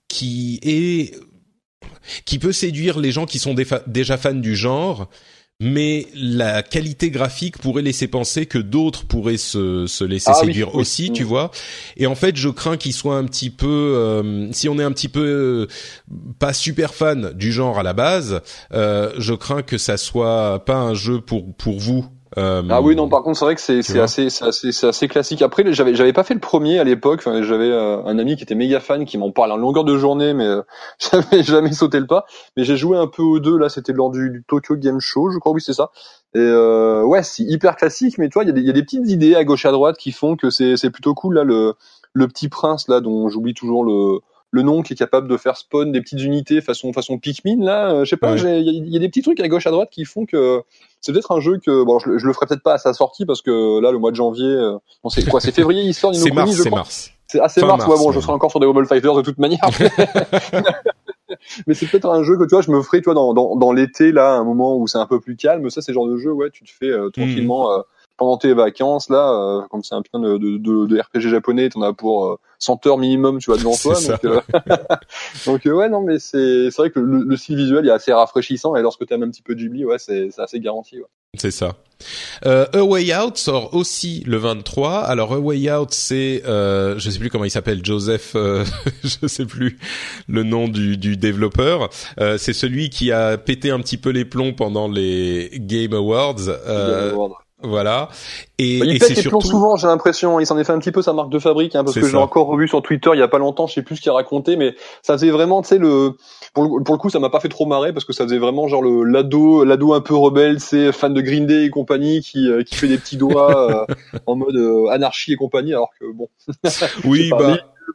peut séduire les gens qui sont déjà fans du genre, mais la qualité graphique pourrait laisser penser que d'autres pourraient se laisser séduire aussi, tu vois. Et en fait, je crains qu'il soit un petit peu, si on est un petit peu pas super fan du genre à la base, je crains que ça soit pas un jeu pour vous. Ah oui, non, par contre, c'est vrai que c'est assez classique. Après, j'avais pas fait le premier à l'époque. Enfin, j'avais un ami qui était méga fan qui m'en parle en longueur de journée, mais j'avais jamais sauté le pas. Mais j'ai joué un peu aux deux, là, c'était lors du Tokyo Game Show, je crois, oui, c'est ça. Et ouais, c'est hyper classique, mais tu vois, il y a des petites idées à gauche à droite qui font que c'est plutôt cool, là, le petit prince, là, dont j'oublie toujours le nom, qui est capable de faire spawn des petites unités façon Pikmin, là, je sais pas, il y a des petits trucs à gauche à droite qui font que c'est peut-être un jeu que, bon, je le ferai peut-être pas à sa sortie parce que là, le mois de janvier, c'est quoi, c'est février, il sort, c'est mars, c'est mars. C'est mars, ouais, bon, je serai encore sur des Global Fighters de toute manière. Mais c'est peut-être un jeu que, tu vois, je me ferai, tu vois, dans l'été, là, un moment où c'est un peu plus calme. Ça, c'est le genre de jeu, ouais, tu te fais tranquillement, pendant tes vacances, là, comme c'est un putain de RPG japonais, t'en as pour 100 heures minimum, tu vois, devant toi. Donc, ouais, non, mais c'est vrai que le style visuel est assez rafraîchissant, et lorsque t'aimes un petit peu Ghibli, ouais, c'est assez garanti, ouais. C'est ça. A Way Out sort aussi le 23. Alors A Way Out, c'est je sais plus comment il s'appelle, Joseph, je sais plus le nom du développeur. C'est celui qui a pété un petit peu les plombs pendant les Game Awards. Voilà. Et il pète les plombs souvent, j'ai l'impression. Il s'en est fait un petit peu sa marque de fabrique, hein, parce que j'ai encore revu sur Twitter il y a pas longtemps, je sais plus ce qu'il a raconté, mais ça faisait vraiment, tu sais, pour le coup, ça m'a pas fait trop marrer parce que ça faisait vraiment genre l'ado un peu rebelle, c'est fan de Green Day et compagnie qui fait des petits doigts en mode anarchie et compagnie, alors que bon. Oui, bah.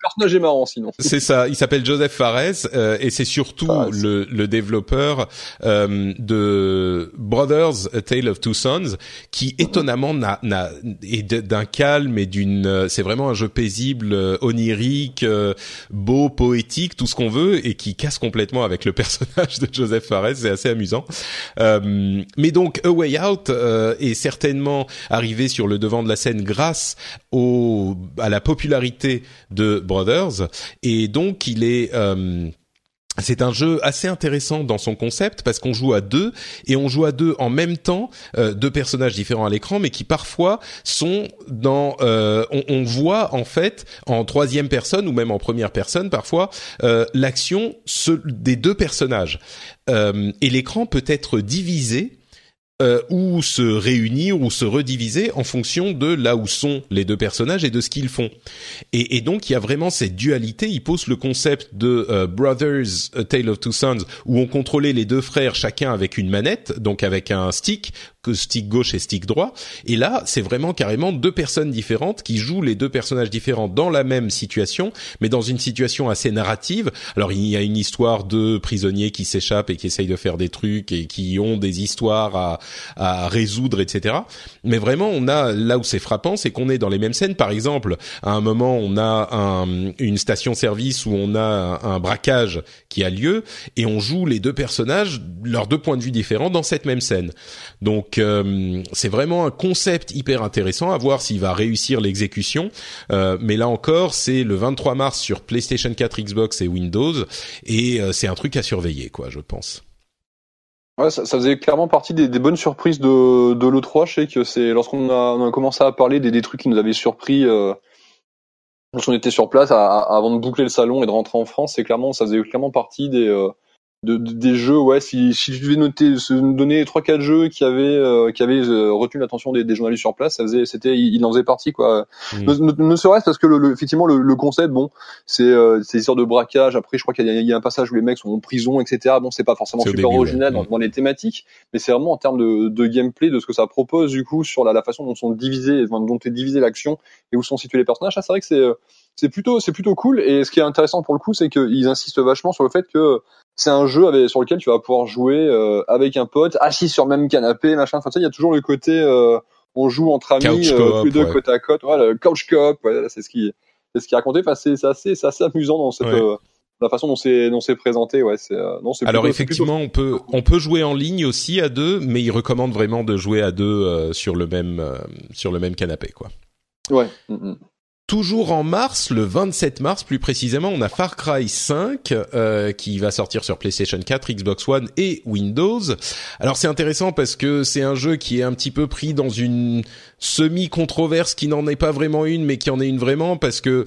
personnage est marrant sinon. C'est ça, il s'appelle Joseph Fares et c'est surtout le développeur de Brothers: A Tale of Two Sons, qui étonnamment est d'un calme et c'est vraiment un jeu paisible, onirique, beau, poétique, tout ce qu'on veut, et qui casse complètement avec le personnage de Joseph Fares. C'est assez amusant. Mais donc A Way Out est certainement arrivé sur le devant de la scène grâce à la popularité de Brothers, et donc c'est un jeu assez intéressant dans son concept parce qu'on joue à deux, et on joue à deux en même temps, deux personnages différents à l'écran, mais qui parfois sont on voit en fait en troisième personne ou même en première personne parfois l'action des deux personnages, et l'écran peut être divisé ou se réunir ou se rediviser en fonction de là où sont les deux personnages et de ce qu'ils font. Et donc il y a vraiment cette dualité. Il pose le concept de Brothers: A Tale of Two Sons, où on contrôlait les deux frères chacun avec une manette, donc avec un stick gauche et stick droit. Et là, c'est vraiment carrément deux personnes différentes qui jouent les deux personnages différents dans la même situation, mais dans une situation assez narrative. Alors il y a une histoire de prisonniers qui s'échappent et qui essayent de faire des trucs et qui ont des histoires à résoudre, etc. Mais vraiment, là où c'est frappant, c'est qu'on est dans les mêmes scènes. Par exemple, à un moment, on a une station-service où on a un braquage qui a lieu, et on joue les deux personnages, leurs deux points de vue différents dans cette même scène. Donc c'est vraiment un concept hyper intéressant, à voir s'il va réussir l'exécution. Mais là encore, c'est le 23 mars sur PlayStation 4, Xbox et Windows, et c'est un truc à surveiller, quoi, je pense. Ouais, ça faisait clairement partie des bonnes surprises de l'E3. Je sais que c'est lorsqu'on a commencé à parler des trucs qui nous avaient surpris lorsqu'on était sur place avant de boucler le salon et de rentrer en France. Ça faisait clairement partie des jeux. Ouais, si je devais donner 3-4 jeux qui avaient retenu l'attention des journalistes sur place, il en faisait partie, quoi. Ne serait-ce parce que effectivement le concept, bon, c'est histoire de braquage. Après, je crois qu'il y a un passage où les mecs sont en prison, etc. Bon, c'est pas forcément super original dans les thématiques, mais c'est vraiment en termes de gameplay, de ce que ça propose du coup sur la façon dont est divisée l'action et où sont situés les personnages. Ça, c'est vrai que c'est plutôt cool. Et ce qui est intéressant pour le coup, c'est qu'ils insistent vachement sur le fait que c'est un jeu sur lequel tu vas pouvoir jouer avec un pote, assis sur le même canapé, machin. Enfin, il y a toujours le côté on joue entre amis, tous les deux côte à côte. Voilà, le couch coop. Ouais, c'est ce qui est raconté. Enfin, c'est assez amusant dans cette la façon dont c'est présenté. Ouais, c'est alors effectivement, on peut jouer en ligne aussi à deux, mais ils recommandent vraiment de jouer à deux sur le même canapé, quoi. Ouais. Toujours en mars, le 27 mars plus précisément, on a Far Cry 5 qui va sortir sur PlayStation 4, Xbox One et Windows. Alors c'est intéressant parce que c'est un jeu qui est un petit peu pris dans une semi-controverse qui n'en est pas vraiment une, mais qui en est une vraiment, parce que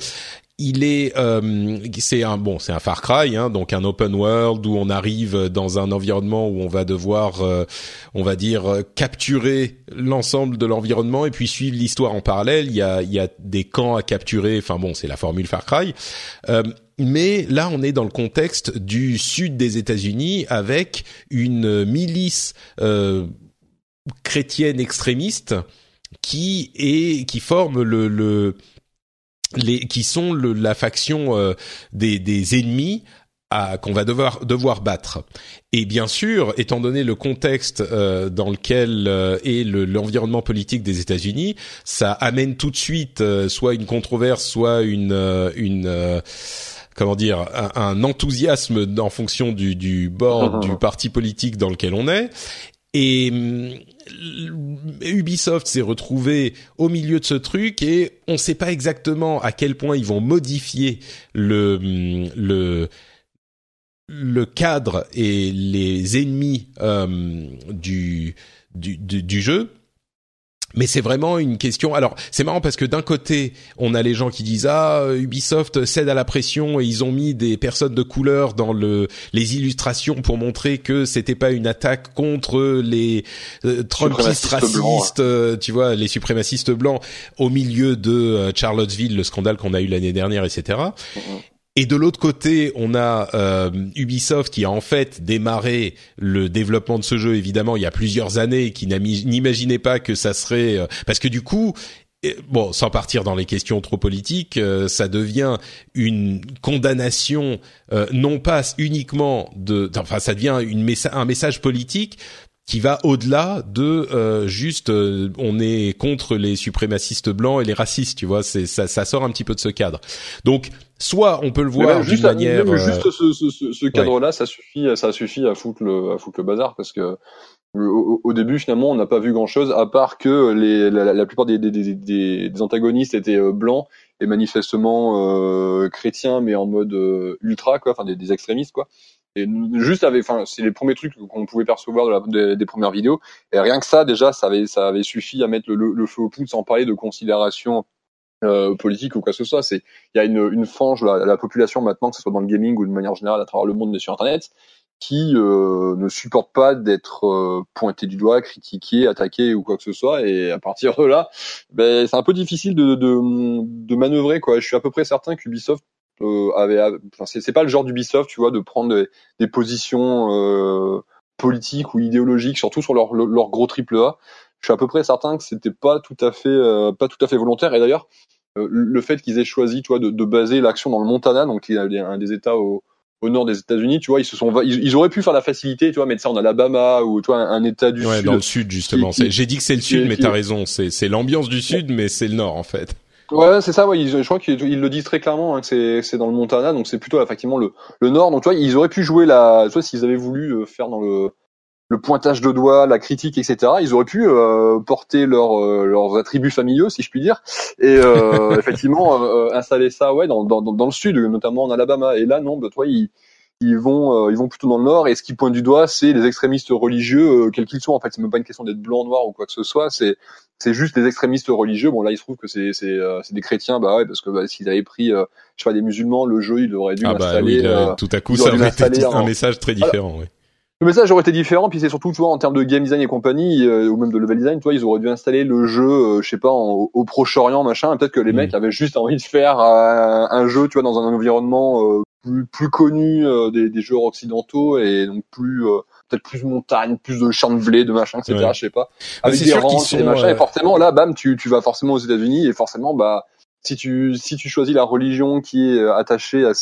c'est un Far Cry, hein, donc un open world où on arrive dans un environnement où on va devoir, on va dire, capturer l'ensemble de l'environnement et puis suivre l'histoire en parallèle. Il y a des camps à capturer. Enfin bon, c'est la formule Far Cry. Mais là, on est dans le contexte du sud des États-Unis avec une milice chrétienne extrémiste qui forme qui sont la faction des ennemis qu'on va devoir battre. Et bien sûr, étant donné le contexte dans lequel est l'environnement politique des États-Unis, ça amène tout de suite soit une controverse, soit un enthousiasme en fonction du bord du parti politique dans lequel on est. Et Ubisoft s'est retrouvé au milieu de ce truc, et on ne sait pas exactement à quel point ils vont modifier le cadre et les ennemis du jeu. Mais c'est vraiment une question. Alors, c'est marrant parce que d'un côté, on a les gens qui disent Ubisoft cède à la pression et ils ont mis des personnes de couleur dans les illustrations pour montrer que c'était pas une attaque contre les Trumpistes racistes, tu vois, les suprémacistes blancs au milieu de Charlottesville, le scandale qu'on a eu l'année dernière, etc. Et de l'autre côté, on a Ubisoft qui a en fait démarré le développement de ce jeu, évidemment, il y a plusieurs années, qui n'imaginait pas que ça serait... parce que du coup, bon, sans partir dans les questions trop politiques, ça devient une condamnation non pas uniquement ça devient un message politique qui va au-delà de juste on est contre les suprémacistes blancs et les racistes, tu vois, ça sort un petit peu de ce cadre. Donc soit on peut le voir d'une manière juste ce cadre-là, ça suffit à foutre le bazar, parce que au début, finalement, on n'a pas vu grand-chose, à part que la plupart des antagonistes étaient blancs et manifestement chrétiens, mais en mode ultra, quoi, enfin des extrémistes, quoi. Et juste c'est les premiers trucs qu'on pouvait percevoir des premières vidéos. Et rien que ça, déjà, ça avait suffi à mettre le feu aux poudres, sans parler de considérations politique ou quoi que ce soit. Il y a une frange la population maintenant, que ce soit dans le gaming ou de manière générale à travers le monde, mais sur Internet, qui ne supporte pas d'être pointé du doigt, critiqué, attaqué ou quoi que ce soit. Et à partir de là, c'est un peu difficile de manœuvrer, quoi. Je suis à peu près certain qu'Ubisoft c'est pas le genre d'Ubisoft, tu vois, de prendre des positions politiques ou idéologiques, surtout sur leur gros AAA. Je suis à peu près certain que c'était pas tout à fait volontaire. Et d'ailleurs, le fait qu'ils aient choisi, tu vois, de baser l'action dans le Montana, donc qui est un des États au nord des États-Unis, tu vois, ils auraient pu faire la facilité, tu vois, mettre ça en Alabama ou tu vois un État du sud. Dans le sud justement. J'ai dit que c'est le sud, mais t'as raison. C'est l'ambiance du sud, mais c'est le nord en fait. Ouais, c'est ça. Ouais, je crois qu'ils le disent très clairement, hein, que c'est dans le Montana, donc c'est plutôt effectivement le nord. Donc tu vois, ils auraient pu jouer tu vois, s'ils avaient voulu faire dans le pointage de doigts, la critique, etc. Ils auraient pu porter leurs attributs familiaux, si je puis dire, et effectivement installer ça, ouais, dans le sud, notamment en Alabama. Et là, non, bah, toi, ils vont plutôt dans le nord. Et ce qu'ils pointent du doigt, c'est les extrémistes religieux, quels qu'ils soient. En fait, c'est même pas une question d'être blanc, noir ou quoi que ce soit. C'est juste des extrémistes religieux. Bon, là, il se trouve que c'est des chrétiens, bah ouais, parce que s'ils avaient pris, je sais pas, des musulmans, le jeu, il aurait dû installer. Oui, tout à coup, ça aurait été un message très différent. Voilà. Oui. Le message aurait été différent, puis c'est surtout, tu vois, en termes de game design et compagnie, ou même de level design, tu vois, ils auraient dû installer le jeu, je sais pas, au Proche-Orient, machin, et peut-être que les mecs avaient juste envie de faire un jeu, tu vois, dans un environnement plus connu des jeux occidentaux, et donc peut-être plus montagne, plus de champs de blé, de machin, etc., ouais. Je sais pas. Avec des ranchs et machin, et forcément, là, bam, tu vas forcément aux États-Unis, et forcément, bah, si tu choisis la religion qui est attachée à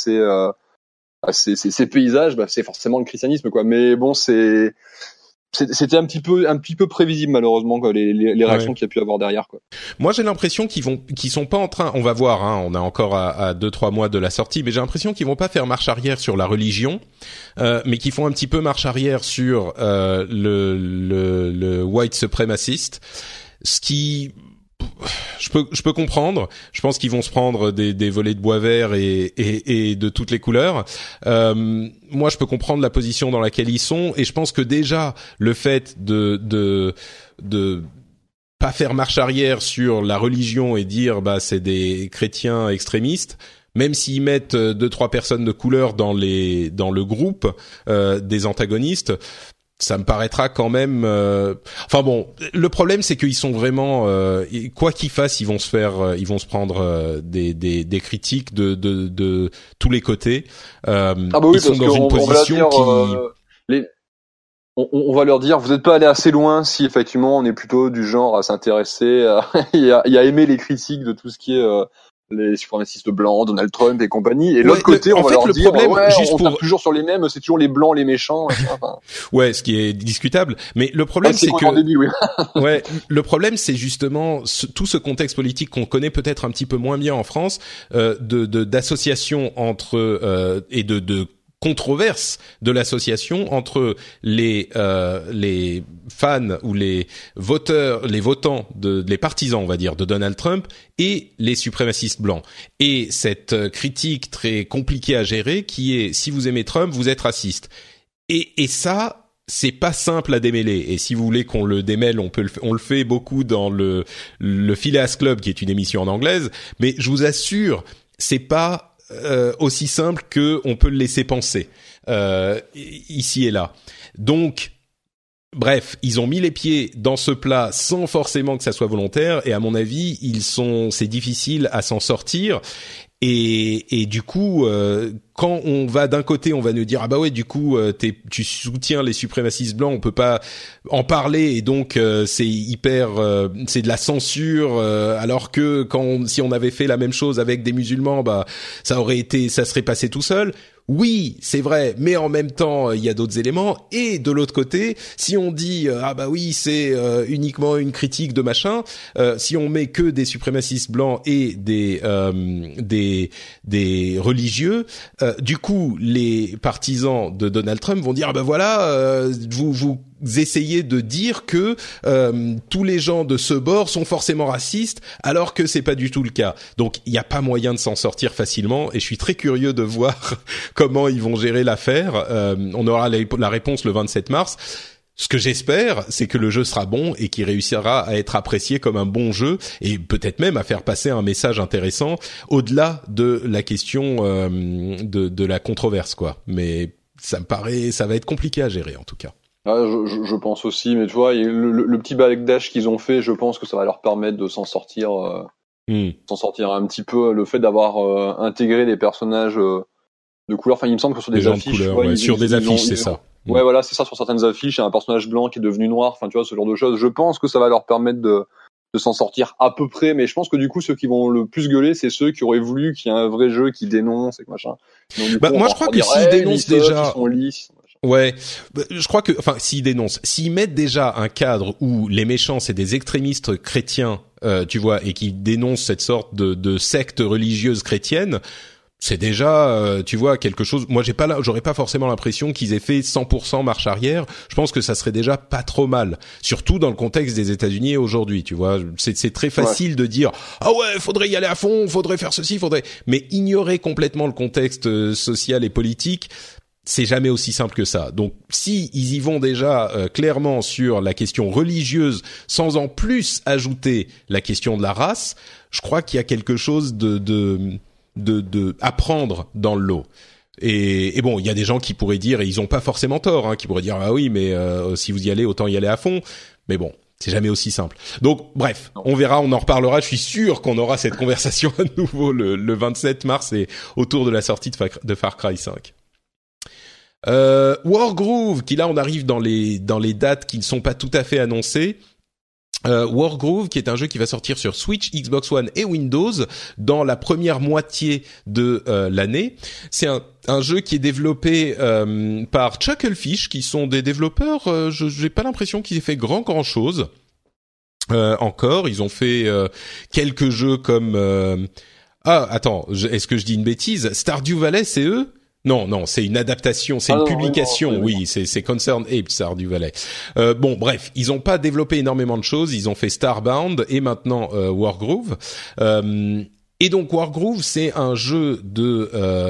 ces paysages, bah, c'est forcément le christianisme, quoi. Mais bon, c'était un petit peu prévisible, malheureusement, quoi, les réactions qu'il y a pu avoir derrière, quoi. Moi, j'ai l'impression qu'ils sont pas en train, on va voir, hein, on a encore à 2-3 mois de la sortie, mais j'ai l'impression qu'ils vont pas faire marche arrière sur la religion, mais qu'ils font un petit peu marche arrière sur le white supremaciste, ce qui je peux comprendre. Je pense qu'ils vont se prendre des volets de bois vert et de toutes les couleurs. Moi, je peux comprendre la position dans laquelle ils sont, et je pense que déjà le fait de pas faire marche arrière sur la religion et dire bah c'est des chrétiens extrémistes, même s'ils mettent 2-3 personnes de couleur dans le groupe des antagonistes, ça me paraîtra quand même. Enfin bon, le problème c'est qu'ils sont vraiment, quoi qu'ils fassent, ils vont se prendre des critiques de tous les côtés. Ah bah oui, ils sont dans une position on va leur dire, vous n'êtes pas allé assez loin si effectivement on est plutôt du genre à s'intéresser et à aimer les critiques de tout ce qui est les suprémacistes blancs, Donald Trump et compagnie. Et l'autre côté, on va leur dire, on tape toujours sur les mêmes, c'est toujours les blancs, les méchants. Enfin. Ouais, ce qui est discutable. Mais le problème, c'est que, débit, oui. Ouais, le problème, c'est justement tout ce contexte politique qu'on connaît peut-être un petit peu moins bien en France, d'association entre et de controverse de l'association entre les fans ou les votants les partisans, on va dire, de Donald Trump et les suprémacistes blancs. Et cette critique très compliquée à gérer qui est, si vous aimez Trump, vous êtes raciste. Et ça, c'est pas simple à démêler. Et si vous voulez qu'on le démêle, on le fait beaucoup dans le Phileas Club, qui est une émission en anglaise. Mais je vous assure, c'est pas aussi simple que on peut le laisser penser ici et là. Donc, bref, ils ont mis les pieds dans ce plat sans forcément que ça soit volontaire, et à mon avis, c'est difficile à s'en sortir. Et du coup, quand on va d'un côté, on va nous dire ah bah ouais, du coup, tu soutiens les suprémacistes blancs, on peut pas en parler et donc c'est hyper, c'est de la censure. Alors que si on avait fait la même chose avec des musulmans, bah ça serait passé tout seul. Oui, c'est vrai, mais en même temps, il y a d'autres éléments. Et de l'autre côté, si on dit ah bah oui, c'est uniquement une critique de machin, si on met que des suprémacistes blancs et des religieux, du coup, les partisans de Donald Trump vont dire ah bah voilà, vous essayez de dire que tous les gens de ce bord sont forcément racistes, alors que c'est pas du tout le cas. Donc il n'y a pas moyen de s'en sortir facilement, et je suis très curieux de voir comment ils vont gérer l'affaire. On aura la réponse le 27 mars. Ce que j'espère, c'est que le jeu sera bon et qu'il réussira à être apprécié comme un bon jeu et peut-être même à faire passer un message intéressant au-delà de la question de la controverse, quoi. Mais ça va être compliqué à gérer en tout cas. Ah, je pense aussi, mais tu vois, le petit backdash qu'ils ont fait, je pense que ça va leur permettre de s'en sortir un petit peu. Le fait d'avoir intégré des personnages de couleur, enfin il me semble que sur des affiches, couleur, ouais, sur des affiches, c'est ça. Ouais, voilà, c'est ça, sur certaines affiches, il y a un personnage blanc qui est devenu noir, enfin tu vois, ce genre de choses. Je pense que ça va leur permettre de s'en sortir à peu près, mais je pense que du coup ceux qui vont le plus gueuler, c'est ceux qui auraient voulu qu'il y ait un vrai jeu qui dénonce et que machin. Donc, coup, moi je crois que s'ils dénoncent déjà, ils sont lisses. Ouais, je crois que, enfin, s'ils mettent déjà un cadre où les méchants c'est des extrémistes chrétiens, tu vois, et qui dénoncent cette sorte de secte religieuse chrétienne, c'est déjà, tu vois, quelque chose. Moi, j'aurais pas forcément l'impression qu'ils aient fait 100% marche arrière. Je pense que ça serait déjà pas trop mal, surtout dans le contexte des États-Unis aujourd'hui. Tu vois, c'est très facile de dire ah ouais, faudrait y aller à fond, faudrait faire ceci, mais ignorer complètement le contexte social et politique. C'est jamais aussi simple que ça. Donc, si ils y vont déjà clairement sur la question religieuse, sans en plus ajouter la question de la race, je crois qu'il y a quelque chose de à prendre dans le lot. Et bon, il y a des gens qui pourraient dire, et ils ont pas forcément tort, hein, qui pourraient dire ah oui, mais si vous y allez, autant y aller à fond. Mais bon, c'est jamais aussi simple. Donc, bref, on verra, on en reparlera. Je suis sûr qu'on aura cette conversation à nouveau le 27 mars et autour de la sortie de Far Cry 5. Wargroove, qui là on arrive dans les dates qui ne sont pas tout à fait annoncées. Wargroove, qui est un jeu qui va sortir sur Switch, Xbox One et Windows dans la première moitié de l'année. C'est un jeu qui est développé par Chucklefish, qui sont des développeurs. J'ai pas l'impression qu'ils aient fait grand chose. Encore, ils ont fait quelques jeux comme est-ce que je dis une bêtise? Stardew Valley, c'est eux? Non, c'est une adaptation, c'est une publication. Oui, c'est Concerned Apes, Stardew Valley. Bon, bref, ils ont pas développé énormément de choses. Ils ont fait Starbound et maintenant Wargroove. Et donc Wargroove, c'est un jeu de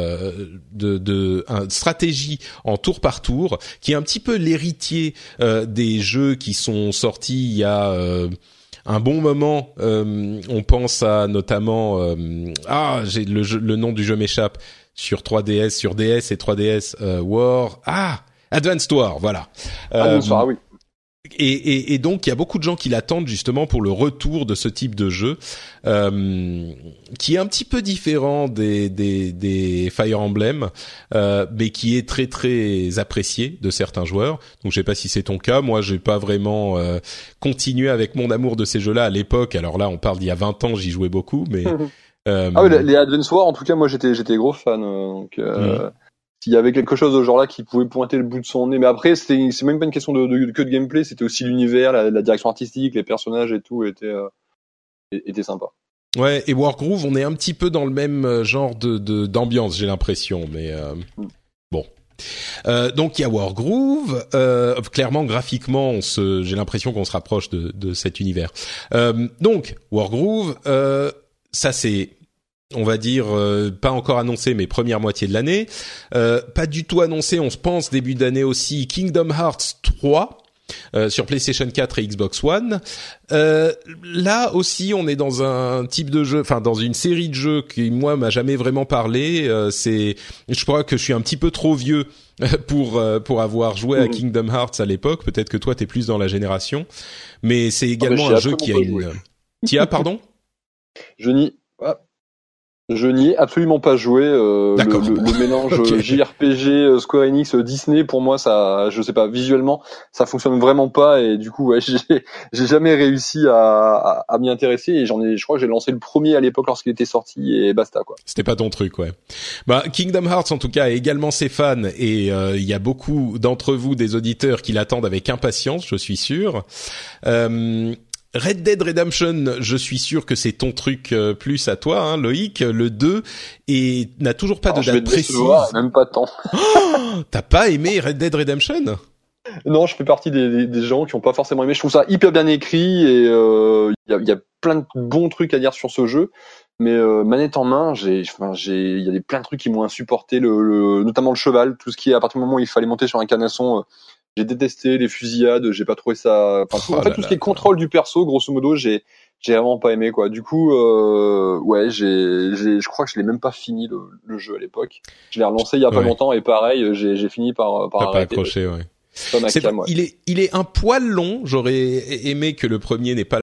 stratégie en tour par tour, qui est un petit peu l'héritier des jeux qui sont sortis il y a un bon moment. On pense à notamment le nom du jeu m'échappe. Sur 3DS, sur DS et 3DS, Advanced War, voilà. Advanced War, oui. Et donc il y a beaucoup de gens qui l'attendent justement pour le retour de ce type de jeu, qui est un petit peu différent des Fire Emblem, mais qui est très très apprécié de certains joueurs. Donc je sais pas si c'est ton cas. Moi, j'ai pas vraiment continué avec mon amour de ces jeux-là à l'époque. Alors là, on parle d'il y a 20 ans, j'y jouais beaucoup, mais oui, les Advance Wars, en tout cas, moi j'étais gros fan. Donc, s'il y avait quelque chose de genre là qui pouvait pointer le bout de son nez, mais après c'est même pas une question que de gameplay, c'était aussi l'univers, la direction artistique, les personnages et tout était sympa. Ouais, et Wargroove, on est un petit peu dans le même genre d'ambiance, j'ai l'impression, mais bon. Donc il y a Wargroove, clairement graphiquement j'ai l'impression qu'on se rapproche de cet univers. Donc Wargroove, ça c'est, on va dire, pas encore annoncé, mais première moitié de l'année. Pas du tout annoncé, on se pense début d'année aussi, Kingdom Hearts 3 sur PlayStation 4 et Xbox One. Là aussi, on est dans un type de jeu, enfin dans une série de jeux qui moi m'a jamais vraiment parlé. Je crois que je suis un petit peu trop vieux pour avoir joué à Kingdom Hearts à l'époque. Peut-être que toi t'es plus dans la génération, mais c'est également un jeu qui a une. Pardon? Je n'y ai absolument pas joué. Le mélange Okay. JRPG, Square Enix, Disney, pour moi, ça, je sais pas, visuellement, ça fonctionne vraiment pas. Et du coup, ouais, j'ai jamais réussi à m'y intéresser. Et je crois que j'ai lancé le premier à l'époque lorsqu'il était sorti et basta, quoi. C'était pas ton truc, ouais. Bah, Kingdom Hearts, en tout cas, a également ses fans et il y a beaucoup d'entre vous, des auditeurs, qui l'attendent avec impatience, je suis sûr. Red Dead Redemption, je suis sûr que c'est ton truc plus à toi, hein, Loïc, le 2, et n'a toujours pas de date précise. Même pas tant. Oh, t'as pas aimé Red Dead Redemption ? Non, je fais partie des gens qui ont pas forcément aimé. Je trouve ça hyper bien écrit et il y a plein de bons trucs à dire sur ce jeu. Mais manette en main, il y a plein de trucs qui m'ont insupporté, notamment le cheval, tout ce qui est à partir du moment où il fallait monter sur un canasson. J'ai détesté les fusillades, j'ai pas trouvé ça. Enfin, tout ce qui est contrôle du perso, grosso modo, j'ai vraiment pas aimé, quoi. Du coup, ouais, je crois que je l'ai même pas fini le jeu à l'époque. Je l'ai relancé il y a pas longtemps et pareil, j'ai fini par T'as pas arrêter. accroché, ouais. Il est un poil long. J'aurais aimé que le premier n'ait pas.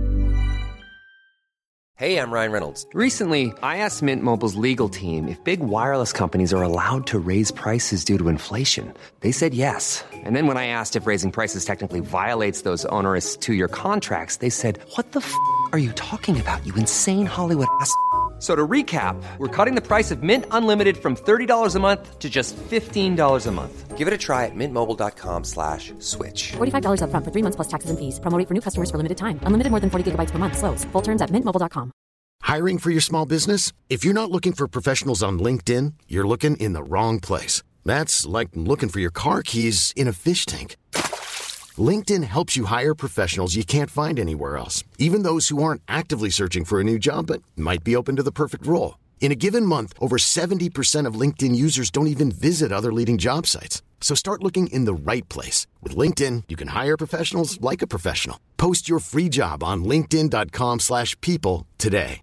Hey, I'm Ryan Reynolds. Recently, I asked Mint Mobile's legal team if big wireless companies are allowed to raise prices due to inflation. They said yes. And then when I asked if raising prices technically violates those onerous 2-year contracts, they said, "What the f*** are you talking about, you insane Hollywood ass?" So to recap, we're cutting the price of Mint Unlimited from $30 a month to just $15 a month. Give it a try at mintmobile.com/switch. $45 up front for 3 months plus taxes and fees. Promo rate for new customers for limited time. Unlimited more than 40 gigabytes per month slows. Full terms at mintmobile.com. Hiring for your small business? If you're not looking for professionals on LinkedIn, you're looking in the wrong place. That's like looking for your car keys in a fish tank. LinkedIn helps you hire professionals you can't find anywhere else, even those who aren't actively searching for a new job but might be open to the perfect role. In a given month, over 70% of LinkedIn users don't even visit other leading job sites. So start looking in the right place. With LinkedIn, you can hire professionals like a professional. Post your free job on linkedin.com/people today.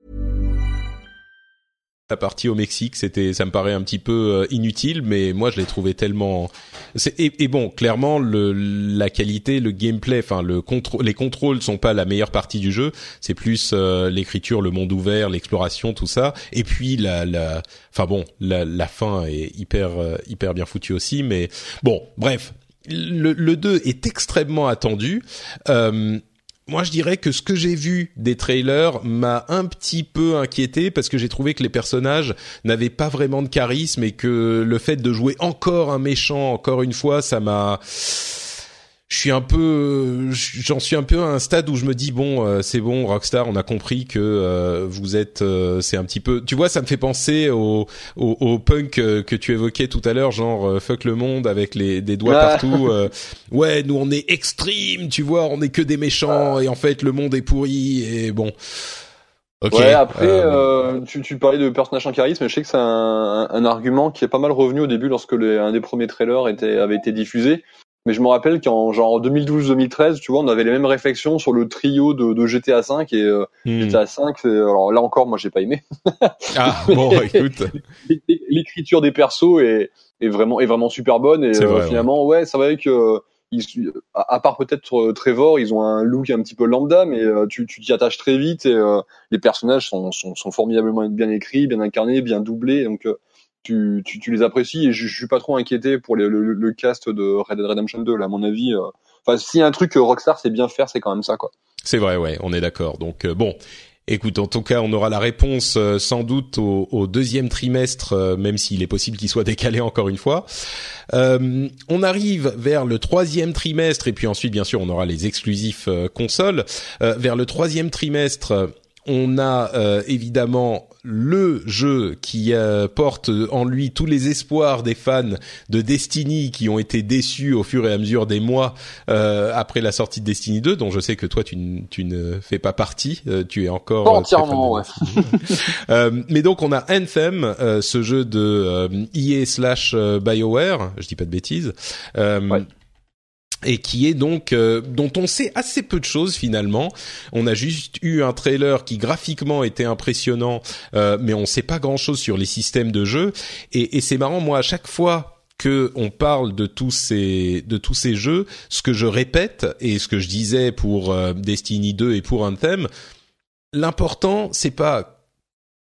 La partie au Mexique, ça me paraît un petit peu inutile, mais moi je l'ai trouvé tellement. Et bon, clairement la qualité, le gameplay, enfin les contrôles sont pas la meilleure partie du jeu. C'est plus l'écriture, le monde ouvert, l'exploration, tout ça. Et puis la fin est hyper bien foutue aussi. Mais bon, bref, le 2 est extrêmement attendu. Moi, je dirais que ce que j'ai vu des trailers m'a un petit peu inquiété parce que j'ai trouvé que les personnages n'avaient pas vraiment de charisme et que le fait de jouer encore un méchant, encore une fois, j'en suis un peu à un stade où je me dis bon, c'est bon, Rockstar, on a compris que vous êtes, c'est un petit peu, tu vois, ça me fait penser au punk que tu évoquais tout à l'heure, genre fuck le monde avec des doigts partout. Ouais, nous on est extreme, tu vois, on est que des méchants et en fait le monde est pourri et bon. Okay, ouais, après, tu parlais de personnages sans charisme, je sais que c'est un argument qui est pas mal revenu au début lorsque un des premiers trailers avait été diffusé. Mais je me rappelle qu'en genre 2012-2013, tu vois, on avait les mêmes réflexions sur le trio de GTA V et GTA V. Alors là encore, moi, j'ai pas aimé. Ah bon, écoute, l'écriture des persos est vraiment super bonne et vrai, finalement, ouais, c'est vrai que à part peut-être Trevor, ils ont un look un petit peu lambda, mais tu t'y attaches très vite et les personnages sont formidablement bien écrits, bien incarnés, bien doublés, donc. Tu les apprécies et je suis pas trop inquiété pour le cast de Red Dead Redemption 2 là, à mon avis. Enfin, s'il y a un truc que Rockstar sait bien faire, c'est quand même ça, quoi. C'est vrai, ouais, on est d'accord. Donc bon, écoute, en tout cas, on aura la réponse sans doute au deuxième trimestre, même s'il est possible qu'il soit décalé encore une fois. On arrive vers le troisième trimestre et puis ensuite, bien sûr, on aura les exclusifs consoles. Vers le troisième trimestre, on a évidemment le jeu qui porte en lui tous les espoirs des fans de Destiny qui ont été déçus au fur et à mesure des mois après la sortie de Destiny 2, dont je sais que toi tu ne fais pas partie, tu es encore pas entièrement, ouais. Mais donc on a Anthem, ce jeu de EA/BioWare, je dis pas de bêtises. Ouais. Et qui est donc dont on sait assez peu de choses finalement. On a juste eu un trailer qui graphiquement était impressionnant, mais on sait pas grand-chose sur les systèmes de jeu. Et c'est marrant, moi à chaque fois que on parle de tous ces jeux, ce que je répète et ce que je disais pour Destiny 2 et pour Anthem, l'important c'est pas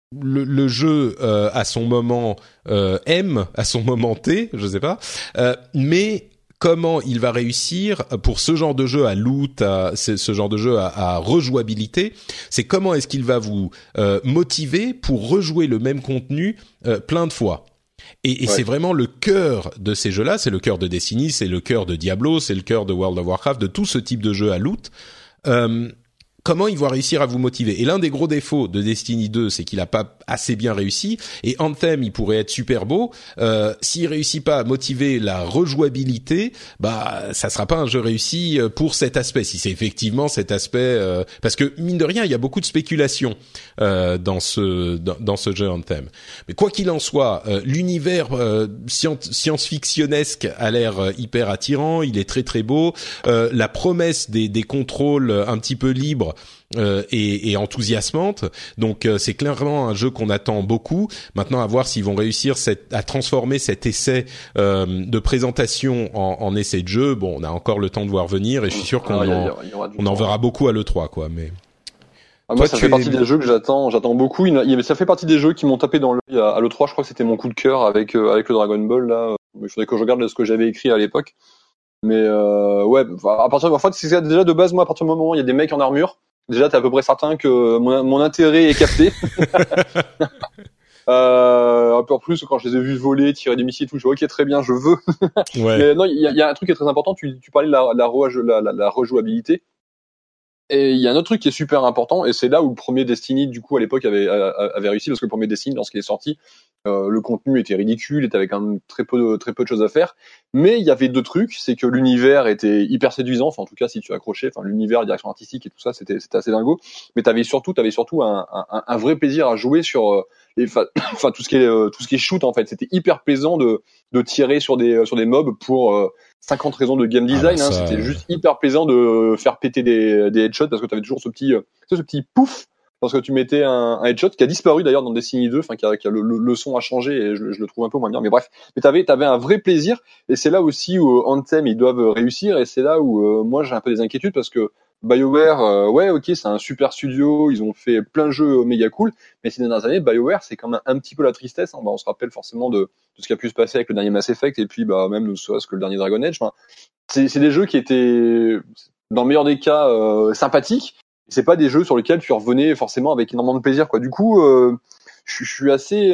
le jeu à son moment M, à son moment T, je sais pas, mais comment il va réussir pour ce genre de jeu à loot, ce genre de jeu à rejouabilité, c'est comment est-ce qu'il va vous motiver pour rejouer le même contenu plein de fois. Et c'est vraiment le cœur de ces jeux-là, c'est le cœur de Destiny, c'est le cœur de Diablo, c'est le cœur de World of Warcraft, de tout ce type de jeu à loot. Comment il va réussir à vous motiver. Et l'un des gros défauts de Destiny 2, c'est qu'il a pas assez bien réussi. Et Anthem, il pourrait être super beau. S'il réussit pas à motiver la rejouabilité, bah ça sera pas un jeu réussi pour cet aspect. Si c'est effectivement cet aspect, parce que mine de rien, il y a beaucoup de spéculation dans ce jeu Anthem. Mais quoi qu'il en soit, l'univers science-fictionnesque a l'air hyper attirant. Il est très très beau. La promesse des contrôles un petit peu libres et enthousiasmante. Donc c'est clairement un jeu qu'on attend beaucoup. Maintenant, à voir s'ils vont réussir à transformer cet essai de présentation en essai de jeu. Bon, on a encore le temps de voir venir et je suis sûr qu'on en verra beaucoup à l'E3, quoi. Mais moi, ça fait partie des jeux que j'attends beaucoup. Ça fait partie des jeux qui m'ont tapé dans l'œil à l'E3. Je crois que c'était mon coup de cœur avec le Dragon Ball là. Il faudrait que je regarde ce que j'avais écrit à l'époque. Mais ouais, à partir en fait, c'est déjà de base, moi, à partir du moment où il y a des mecs en armure, déjà t'es à peu près certain que mon intérêt est capté. Un peu en plus quand je les ai vus voler, tirer des missiles, tout, je dis ok, très bien, je veux. Ouais. Mais non, il y a un truc qui est très important. Tu parlais de la rejouabilité. Et il y a un autre truc qui est super important, et c'est là où le premier Destiny, du coup, à l'époque, avait réussi, parce que le premier Destiny, lorsqu'il est sorti, le contenu était ridicule, et t'avais quand même très peu de choses à faire. Mais il y avait deux trucs, c'est que l'univers était hyper séduisant, enfin, en tout cas, si tu accrochais, enfin, l'univers, la direction artistique et tout ça, c'était assez dingo. Mais t'avais surtout un vrai plaisir à jouer sur, enfin, tout ce qui est shoot, en fait. C'était hyper plaisant de tirer sur des mobs pour, 50 raisons de game design, c'était juste hyper plaisant de faire péter des headshots parce que tu avais toujours ce petit pouf lorsque tu mettais un headshot qui a disparu d'ailleurs dans Destiny 2, enfin qui a le son a changé et je le trouve un peu moins bien, mais bref, mais t'avais un vrai plaisir et c'est là aussi où Anthem ils doivent réussir et c'est là où moi j'ai un peu des inquiétudes parce que BioWare, ouais, ok, c'est un super studio, ils ont fait plein de jeux méga cool, mais ces dernières années, BioWare, c'est quand même un petit peu la tristesse. Hein. Bah, on se rappelle forcément de ce qui a pu se passer avec le dernier Mass Effect, et puis bah même ne serait-ce que le dernier Dragon Age. Enfin, c'est des jeux qui étaient, dans le meilleur des cas, sympathiques. C'est pas des jeux sur lesquels tu revenais forcément avec énormément de plaisir, quoi. Du coup, je suis assez,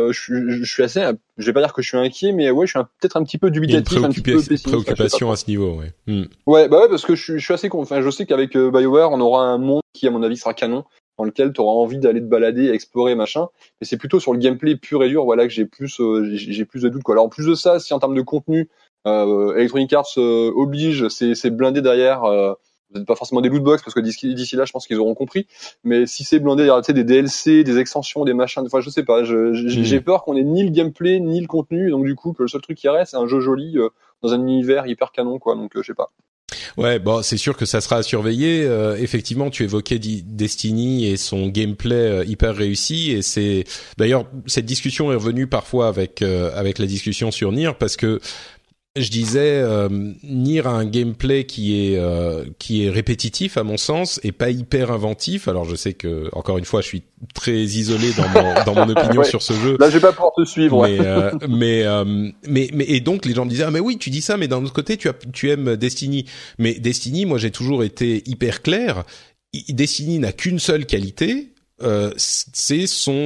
je vais pas dire que je suis inquiet, mais ouais, je suis peut-être un petit peu dubitatif, un petit peu pessimiste. Préoccupation à ce niveau, ouais. Ouais, bah ouais, parce que je suis assez enfin, je sais qu'avec BioWare, on aura un monde qui, à mon avis, sera canon, dans lequel tu auras envie d'aller te balader, explorer, machin. Mais c'est plutôt sur le gameplay pur et dur, voilà, que j'ai plus de doutes, quoi. Alors, en plus de ça, si en termes de contenu, Electronic Arts oblige, c'est blindé derrière, peut-être pas forcément des lootbox parce que d'ici là je pense qu'ils auront compris, mais si c'est blindé derrière, tu sais, des DLC, des extensions, des machins, enfin je sais pas, j'ai peur qu'on ait ni le gameplay ni le contenu, donc du coup que le seul truc qui reste c'est un jeu joli dans un univers hyper canon, quoi, donc je sais pas. Ouais, bon, c'est sûr que ça sera à surveiller. Effectivement, tu évoquais Destiny et son gameplay hyper réussi, et c'est d'ailleurs cette discussion est revenue parfois avec la discussion sur Nier, parce que je disais, Nier a un gameplay qui est répétitif à mon sens et pas hyper inventif. Alors je sais que encore une fois, je suis très isolé dans mon opinion ouais. Sur ce jeu. Là, je vais pas pouvoir te suivre. Mais et donc les gens me disaient mais oui, tu dis ça, mais d'un autre côté, tu aimes Destiny. Mais Destiny, moi, j'ai toujours été hyper clair. Destiny n'a qu'une seule qualité. C'est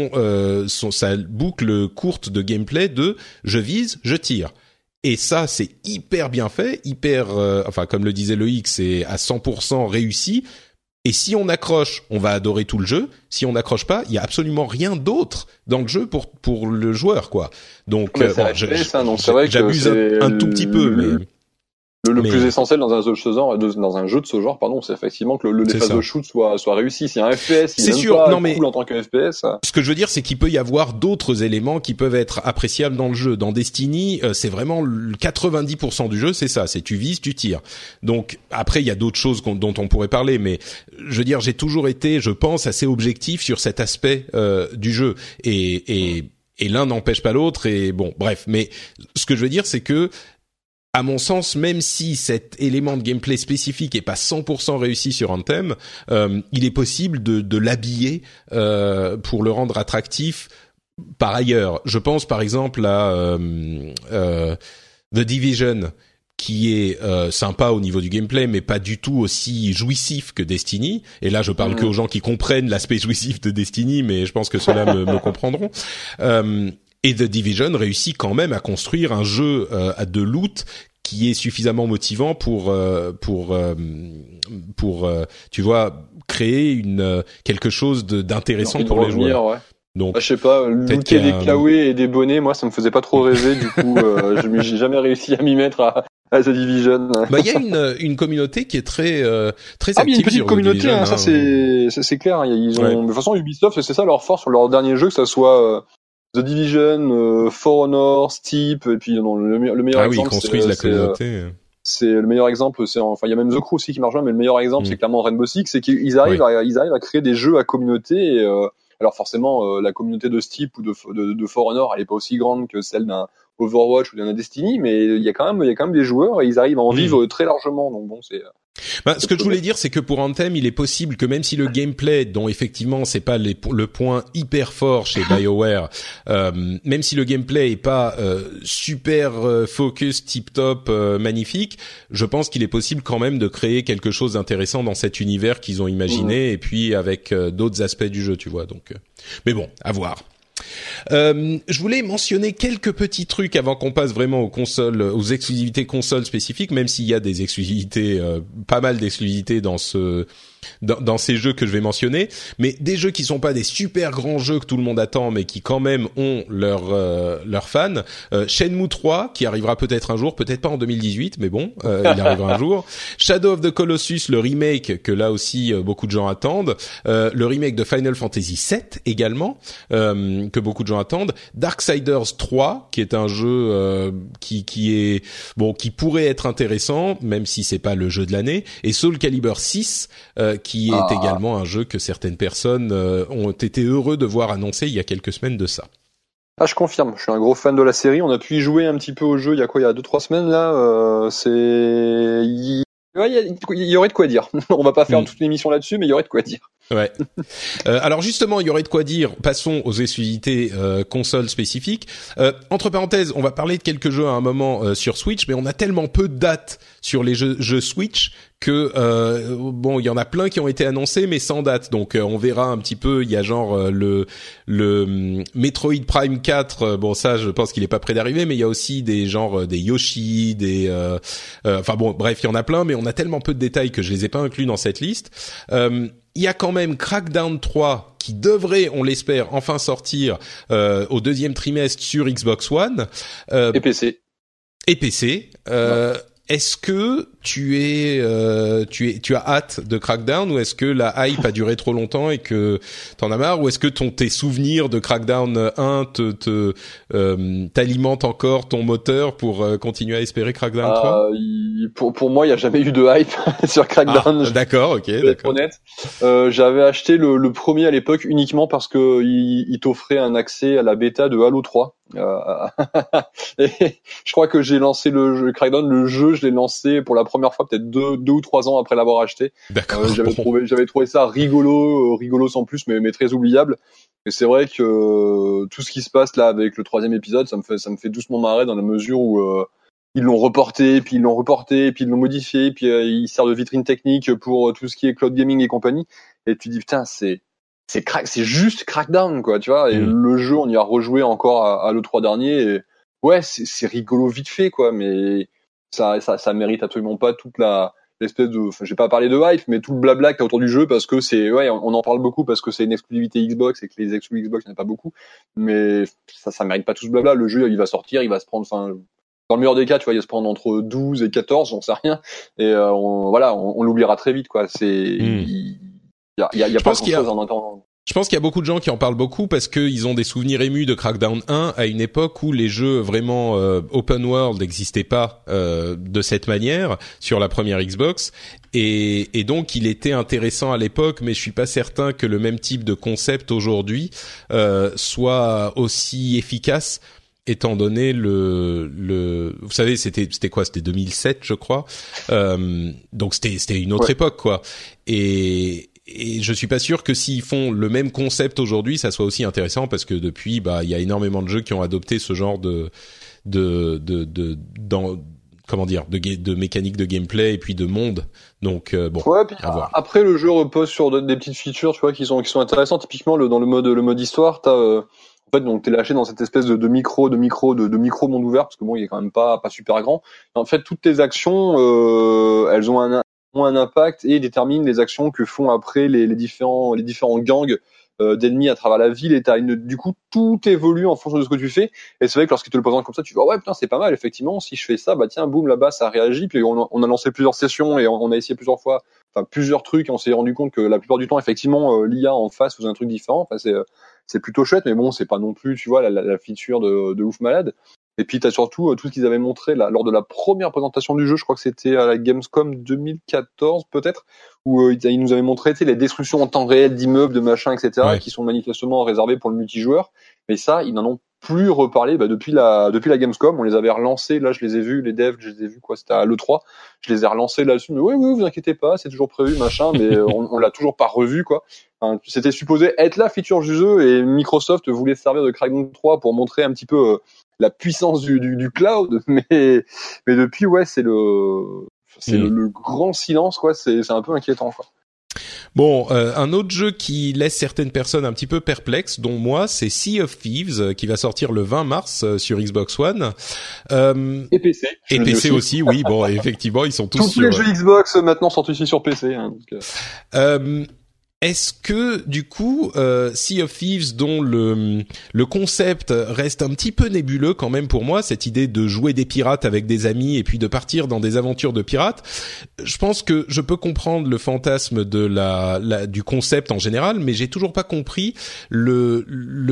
sa boucle courte de gameplay de je vise, je tire. Et ça, c'est hyper bien fait, enfin, comme le disait Loïc, c'est à 100% réussi. Et si on accroche, on va adorer tout le jeu. Si on n'accroche pas, il y a absolument rien d'autre dans le jeu pour le joueur, quoi. Donc, j'abuse un tout petit peu, mais... Le plus essentiel dans un jeu de ce genre, pardon, c'est effectivement que les phases de shoot soient réussies. Si un FPS, il est pas cool en tant que FPS. Ce que je veux dire, c'est qu'il peut y avoir d'autres éléments qui peuvent être appréciables dans le jeu. Dans Destiny, c'est vraiment 90% du jeu, c'est ça. C'est tu vises, tu tires. Donc après, il y a d'autres choses dont on pourrait parler, mais je veux dire, j'ai toujours été, je pense, assez objectif sur cet aspect du jeu. Et l'un n'empêche pas l'autre. Et bon, bref. Mais ce que je veux dire, c'est que à mon sens, même si cet élément de gameplay spécifique est pas 100% réussi sur Anthem, il est possible de l'habiller pour le rendre attractif par ailleurs. Je pense par exemple à The Division, qui est sympa au niveau du gameplay, mais pas du tout aussi jouissif que Destiny. Et là, je parle que aux gens qui comprennent l'aspect jouissif de Destiny, mais je pense que ceux-là me comprendront. Et The Division réussit quand même à construire un jeu de loot qui est suffisamment motivant pour tu vois, créer quelque chose d'intéressant pour les joueurs. Ouais. Donc, je sais pas, looter des claouets et des bonnets, moi ça me faisait pas trop rêver, du coup j'ai jamais réussi à m'y mettre à The Division. Bah il y a une communauté qui est très active. Il y a une petite communauté, Division, ça c'est clair. Ils ont, de toute façon Ubisoft, c'est ça leur force sur leur dernier jeu, que ça soit The Division, For Honor, Steep, et puis non, le meilleur exemple. Ils construisent la communauté. C'est le meilleur exemple, il y a même The Crew aussi qui marche bien, mais le meilleur exemple c'est clairement Rainbow Six, c'est qu'ils arrivent à créer des jeux à communauté. Et, alors forcément, la communauté de Steep ou de For Honor, elle est pas aussi grande que celle d'un Overwatch ou d'un Destiny, mais il y a quand même des joueurs et ils arrivent à en vivre très largement. Donc bon, c'est. Ce que je voulais dire, c'est que pour Anthem, il est possible que même si le gameplay, dont effectivement c'est pas le point hyper fort chez BioWare, même si le gameplay est pas super focus, tip top, magnifique, je pense qu'il est possible quand même de créer quelque chose d'intéressant dans cet univers qu'ils ont imaginé, et puis avec d'autres aspects du jeu, tu vois. Donc, mais bon, à voir. Je voulais mentionner quelques petits trucs avant qu'on passe vraiment aux exclusivités consoles spécifiques, même s'il y a des exclusivités, pas mal d'exclusivités dans ces jeux que je vais mentionner, mais des jeux qui sont pas des super grands jeux que tout le monde attend, mais qui quand même ont leurs fans. Shenmue 3, qui arrivera peut-être un jour, peut-être pas en 2018, mais bon, il arrivera un jour. Shadow of the Colossus, le remake que là aussi beaucoup de gens attendent. Le remake de Final Fantasy VII également, que beaucoup de gens attendent. Darksiders 3, qui est un jeu qui pourrait être intéressant, même si c'est pas le jeu de l'année. Et Soul Calibur 6, qui est également un jeu que certaines personnes ont été heureux de voir annoncé il y a quelques semaines de ça. Ah, je confirme, je suis un gros fan de la série. On a pu y jouer un petit peu au jeu il y a 2-3 semaines là. Il y aurait de quoi dire. On va pas faire toute l'émission là-dessus, mais il y aurait de quoi dire. Ouais. Alors justement, il y aurait de quoi dire. Passons aux exclusivités consoles spécifiques. Entre parenthèses, on va parler de quelques jeux à un moment sur Switch, mais on a tellement peu de dates sur les jeux Switch que il y en a plein qui ont été annoncés mais sans date. Donc on verra un petit peu, il y a genre le Metroid Prime 4, ça je pense qu'il est pas près d'arriver, mais il y a aussi des Yoshi, bref, il y en a plein, mais on a tellement peu de détails que je les ai pas inclus dans cette liste. Il y a quand même Crackdown 3 qui devrait, on l'espère, enfin sortir au deuxième trimestre sur Xbox One et PC. Est-ce que tu as hâte de Crackdown, ou est-ce que la hype a duré trop longtemps et que t'en as marre, ou est-ce que tes souvenirs de Crackdown 1 t'alimentent encore ton moteur pour continuer à espérer Crackdown 3? Pour moi, il y a jamais eu de hype sur Crackdown. D'accord, ok, d'accord. Honnête. J'avais acheté le premier à l'époque uniquement parce que il t'offrait un accès à la bêta de Halo 3. Et je crois que j'ai lancé le jeu Crackdown, je l'ai lancé pour la première fois peut-être 2 ou 3 ans après l'avoir acheté. D'accord. J'avais trouvé ça rigolo sans plus, mais très oubliable. Et c'est vrai que tout ce qui se passe là avec le 3e épisode, ça me fait doucement marrer, dans la mesure où ils l'ont reporté, puis ils l'ont modifié, puis il sert de vitrine technique pour tout ce qui est cloud gaming et compagnie. Et tu dis putain, c'est juste Crackdown, quoi, tu vois. Et le jeu, on y a rejoué encore à l'E3 dernier. Et ouais, c'est rigolo vite fait, quoi, mais ça mérite absolument pas toute l'espèce de, je vais pas parler de hype, mais tout le blabla qu'il y a autour du jeu, parce que on en parle beaucoup parce que c'est une exclusivité Xbox et que les exclus Xbox, il n'y en a pas beaucoup. Mais ça mérite pas tout ce blabla. Le jeu, il va sortir, il va se prendre, dans le meilleur des cas, tu vois, il va se prendre entre 12 et 14, j'en sais rien. Et on l'oubliera très vite, quoi. Il y a pas grand chose en attendant. Je pense qu'il y a beaucoup de gens qui en parlent beaucoup parce qu'ils ont des souvenirs émus de Crackdown 1 à une époque où les jeux vraiment open world n'existaient pas de cette manière sur la première Xbox, et donc il était intéressant à l'époque, mais je suis pas certain que le même type de concept aujourd'hui soit aussi efficace étant donné vous savez, c'était quoi? C'était 2007, je crois. Donc c'était une autre époque, quoi. Et je suis pas sûr que s'ils font le même concept aujourd'hui, ça soit aussi intéressant, parce que depuis, il y a énormément de jeux qui ont adopté ce genre de mécanique de gameplay et puis de monde. Donc Ouais, puis après le jeu repose sur des petites features, tu vois, qui sont intéressantes. Typiquement dans le mode histoire, en fait, donc t'es lâché dans cette espèce de micro monde ouvert, parce que bon, il est quand même pas super grand. Et en fait, toutes tes actions, elles ont un impact et déterminent les actions que font après les différents gangs d'ennemis à travers la ville. Et du coup, tout évolue en fonction de ce que tu fais. Et c'est vrai que lorsqu'il te le présente comme ça, tu vois, ouais, putain, c'est pas mal, effectivement. Si je fais ça, tiens, boum, là-bas, ça réagit. Puis on a lancé plusieurs sessions et on a essayé plusieurs fois, plusieurs trucs, et on s'est rendu compte que la plupart du temps, effectivement, l'IA en face faisait un truc différent. C'est plutôt chouette, mais bon, c'est pas non plus, tu vois, la feature de ouf malade. Et puis t'as surtout tout ce qu'ils avaient montré là, lors de la première présentation du jeu, je crois que c'était à la Gamescom 2014 peut-être, où ils nous avaient montré les destructions en temps réel d'immeubles, de machins, etc., qui sont manifestement réservées pour le multijoueur. Mais ça, ils n'en ont plus reparlé depuis la Gamescom. On les avait relancés, là je les ai vus, les devs, je les ai vus c'était à l'E3, je les ai relancés là-dessus, mais oui, vous inquiétez pas, c'est toujours prévu, machin, mais on l'a toujours pas revu, quoi. Enfin, c'était supposé être la feature du jeu, et Microsoft voulait se servir de Crackdown 3 pour montrer un petit peu la puissance du cloud, mais depuis, ouais, c'est le grand silence, quoi. C'est un peu inquiétant, quoi. Bon, un autre jeu qui laisse certaines personnes un petit peu perplexes, dont moi, c'est Sea of Thieves, qui va sortir le 20 mars sur Xbox One. Et PC. Et PC aussi, oui. Bon, effectivement, ils sont tous sur... Tous les jeux Xbox maintenant sont aussi sur PC. Hein, donc, est-ce que du coup Sea of Thieves, dont le concept reste un petit peu nébuleux quand même pour moi, cette idée de jouer des pirates avec des amis et puis de partir dans des aventures de pirates, je pense que je peux comprendre le fantasme de du concept en général, mais j'ai toujours pas compris le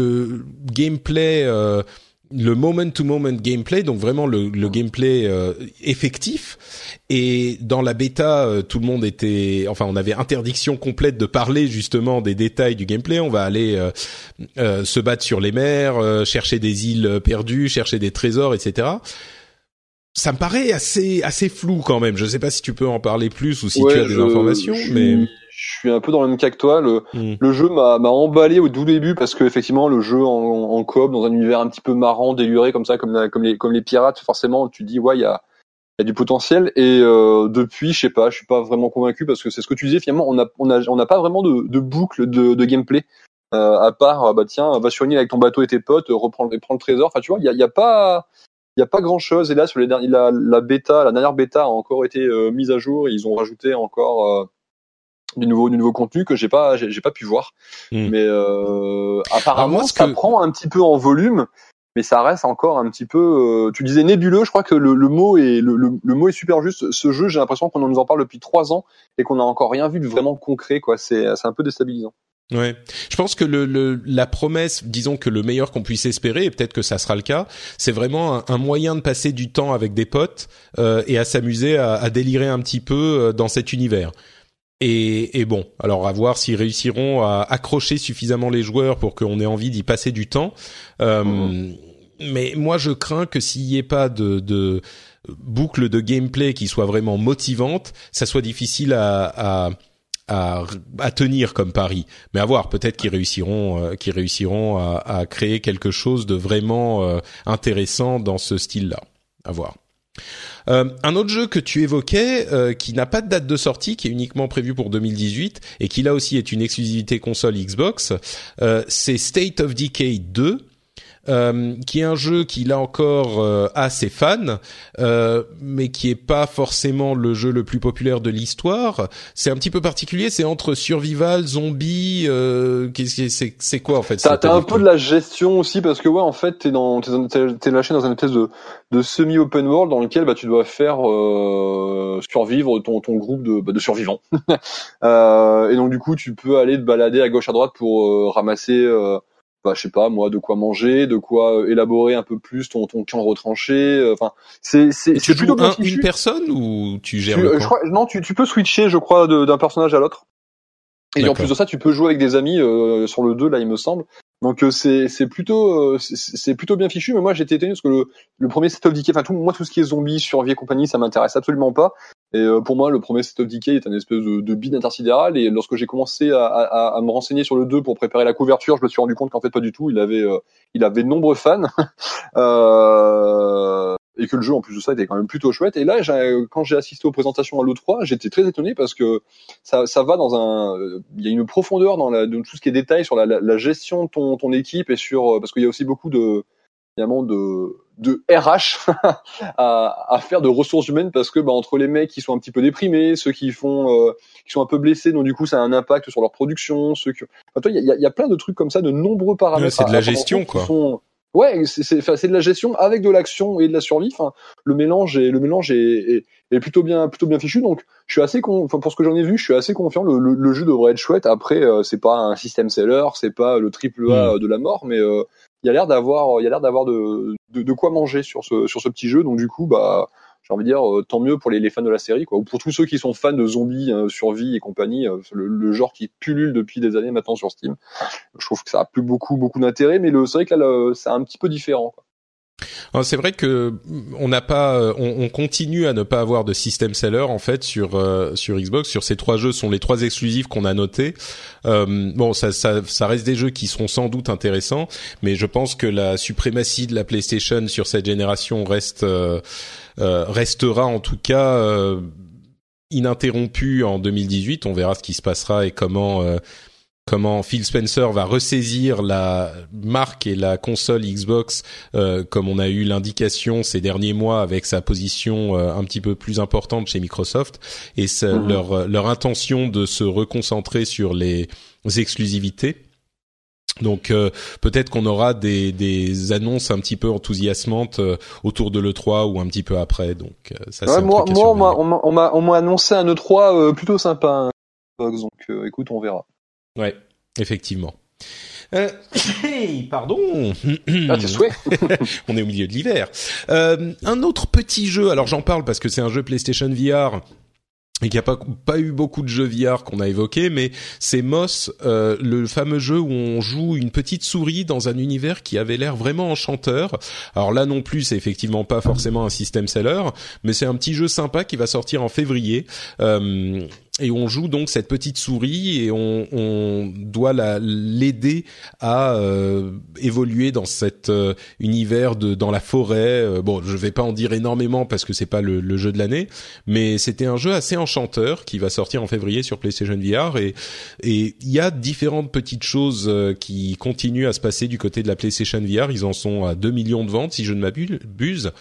gameplay, le moment-to-moment gameplay, donc vraiment le gameplay effectif. Et dans la bêta, tout le monde on avait interdiction complète de parler justement des détails du gameplay. On va aller se battre sur les mers, chercher des îles perdues, chercher des trésors, etc. Ça me paraît assez flou quand même. Je sais pas si tu peux en parler plus ou si tu as des informations, mais je suis un peu dans le même cas que toi. Le jeu m'a emballé au tout début, parce que effectivement le jeu en coop dans un univers un petit peu marrant, déluré comme ça, comme les pirates, forcément tu te dis ouais, il y a du potentiel. Et depuis, je sais pas, je suis pas vraiment convaincu, parce que c'est ce que tu disais, finalement on n'a pas vraiment de boucle de gameplay, à part tiens, va sur une île avec ton bateau et tes potes, prends le trésor. Enfin tu vois, il y a pas grand chose. Et là sur la dernière bêta a encore été mise à jour, et ils ont rajouté encore du nouveau contenu que j'ai pas pu voir. Mais apparemment ça prend un petit peu en volume, mais ça reste encore un petit peu tu disais nébuleux. Je crois que le mot est super juste. Ce jeu, j'ai l'impression qu'on nous en parle depuis 3 ans et qu'on n'a encore rien vu de vraiment concret, quoi. C'est un peu déstabilisant. Ouais, je pense que la promesse, disons que le meilleur qu'on puisse espérer, et peut-être que ça sera le cas, c'est vraiment un moyen de passer du temps avec des potes et à s'amuser, à délirer un petit peu dans cet univers. Et bon, alors à voir s'ils réussiront à accrocher suffisamment les joueurs pour qu'on ait envie d'y passer du temps. Mais moi, je crains que s'il n'y ait pas de boucle de gameplay qui soit vraiment motivante, ça soit difficile à tenir comme pari. Mais à voir, peut-être qu'ils réussiront à créer quelque chose de vraiment intéressant dans ce style-là. À voir. Un autre jeu que tu évoquais, qui n'a pas de date de sortie, qui est uniquement prévu pour 2018 et qui là aussi est une exclusivité console Xbox, c'est State of Decay 2. Qui est un jeu qui là encore a ses fans, mais qui est pas forcément le jeu le plus populaire de l'histoire. C'est un petit peu particulier, c'est entre survival, zombie, c'est quoi en fait? T'as un peu de la gestion aussi, parce que ouais, en fait t'es lâché dans une espèce de semi-open world dans lequel tu dois faire survivre ton groupe de survivants. Et donc du coup tu peux aller te balader à gauche à droite pour ramasser je sais pas moi, de quoi manger, de quoi élaborer un peu plus ton camp retranché. Enfin, c'est plutôt une personne ou tu gères le camp? Non, tu peux switcher, je crois, d'un personnage à l'autre. Et en plus de ça, tu peux jouer avec des amis sur le 2 là, il me semble. Donc c'est plutôt bien fichu. Mais moi j'étais étonné parce que le premier State of Decay, tout ce qui est zombies, survie et compagnie, ça m'intéresse absolument pas. Et pour moi, le premier State of Decay est un espèce de bide intersidéral. Et lorsque j'ai commencé à me renseigner sur le 2 pour préparer la couverture, je me suis rendu compte qu'en fait pas du tout. Il avait de nombreux fans. Et que le jeu en plus de ça était quand même plutôt chouette. Et là, quand j'ai assisté aux présentations à l'E3, j'étais très étonné parce que ça va il y a une profondeur dans tout ce qui est détail sur la gestion de ton équipe et parce qu'il y a aussi beaucoup de RH à faire de ressources humaines parce que entre les mecs qui sont un petit peu déprimés, ceux qui sont un peu blessés, donc du coup ça a un impact sur leur production, il y a plein de trucs comme ça, de nombreux paramètres. Ouais, c'est de la gestion quoi. Ouais, c'est de la gestion avec de l'action et de la survie. Le mélange est plutôt bien fichu. Donc, je suis assez pour ce que j'en ai vu, je suis assez confiant. Le jeu devrait être chouette. Après, c'est pas un system seller, c'est pas le triple A de la mort, mais il y a l'air d'avoir de quoi manger sur ce petit jeu. Donc, du coup, j'ai envie de dire tant mieux pour les fans de la série, quoi. Ou pour tous ceux qui sont fans de zombies, survie et compagnie, le genre qui pullule depuis des années maintenant sur Steam. Je trouve que ça a plus beaucoup d'intérêt, mais c'est vrai que là c'est un petit peu différent, quoi. Alors, c'est vrai que on continue à ne pas avoir de system seller en fait sur Xbox. Sur ces 3 jeux, sont les 3 exclusifs qu'on a notés. Ça reste des jeux qui seront sans doute intéressants, mais je pense que la suprématie de la PlayStation sur cette génération restera en tout cas ininterrompue en 2018. On verra ce qui se passera et comment Phil Spencer va ressaisir la marque et la console Xbox, comme on a eu l'indication ces derniers mois avec sa position un petit peu plus importante chez Microsoft et leur intention de se reconcentrer sur les exclusivités. Donc peut-être qu'on aura des annonces un petit peu enthousiasmantes autour de l'E3 ou un petit peu après. Donc ça c'est on m'a annoncé un E3 plutôt sympa, Xbox, donc écoute, on verra. Ouais, effectivement. Hey, pardon. Tes souhaits. On est au milieu de l'hiver. Un autre petit jeu, alors j'en parle parce que c'est un jeu PlayStation VR et qu'il n'y a pas eu beaucoup de jeux VR qu'on a évoqués, mais c'est Moss, le fameux jeu où on joue une petite souris dans un univers qui avait l'air vraiment enchanteur. Alors là non plus, c'est effectivement pas forcément un system seller, mais c'est un petit jeu sympa qui va sortir en février. Et on joue donc cette petite souris et on doit l'aider à évoluer dans cet univers dans la forêt. Bon, je vais pas en dire énormément parce que c'est pas le jeu de l'année, mais c'était un jeu assez enchanteur qui va sortir en février sur PlayStation VR et il y a différentes petites choses qui continuent à se passer du côté de la PlayStation VR. Ils en sont à 2 millions de ventes si je ne m'abuse,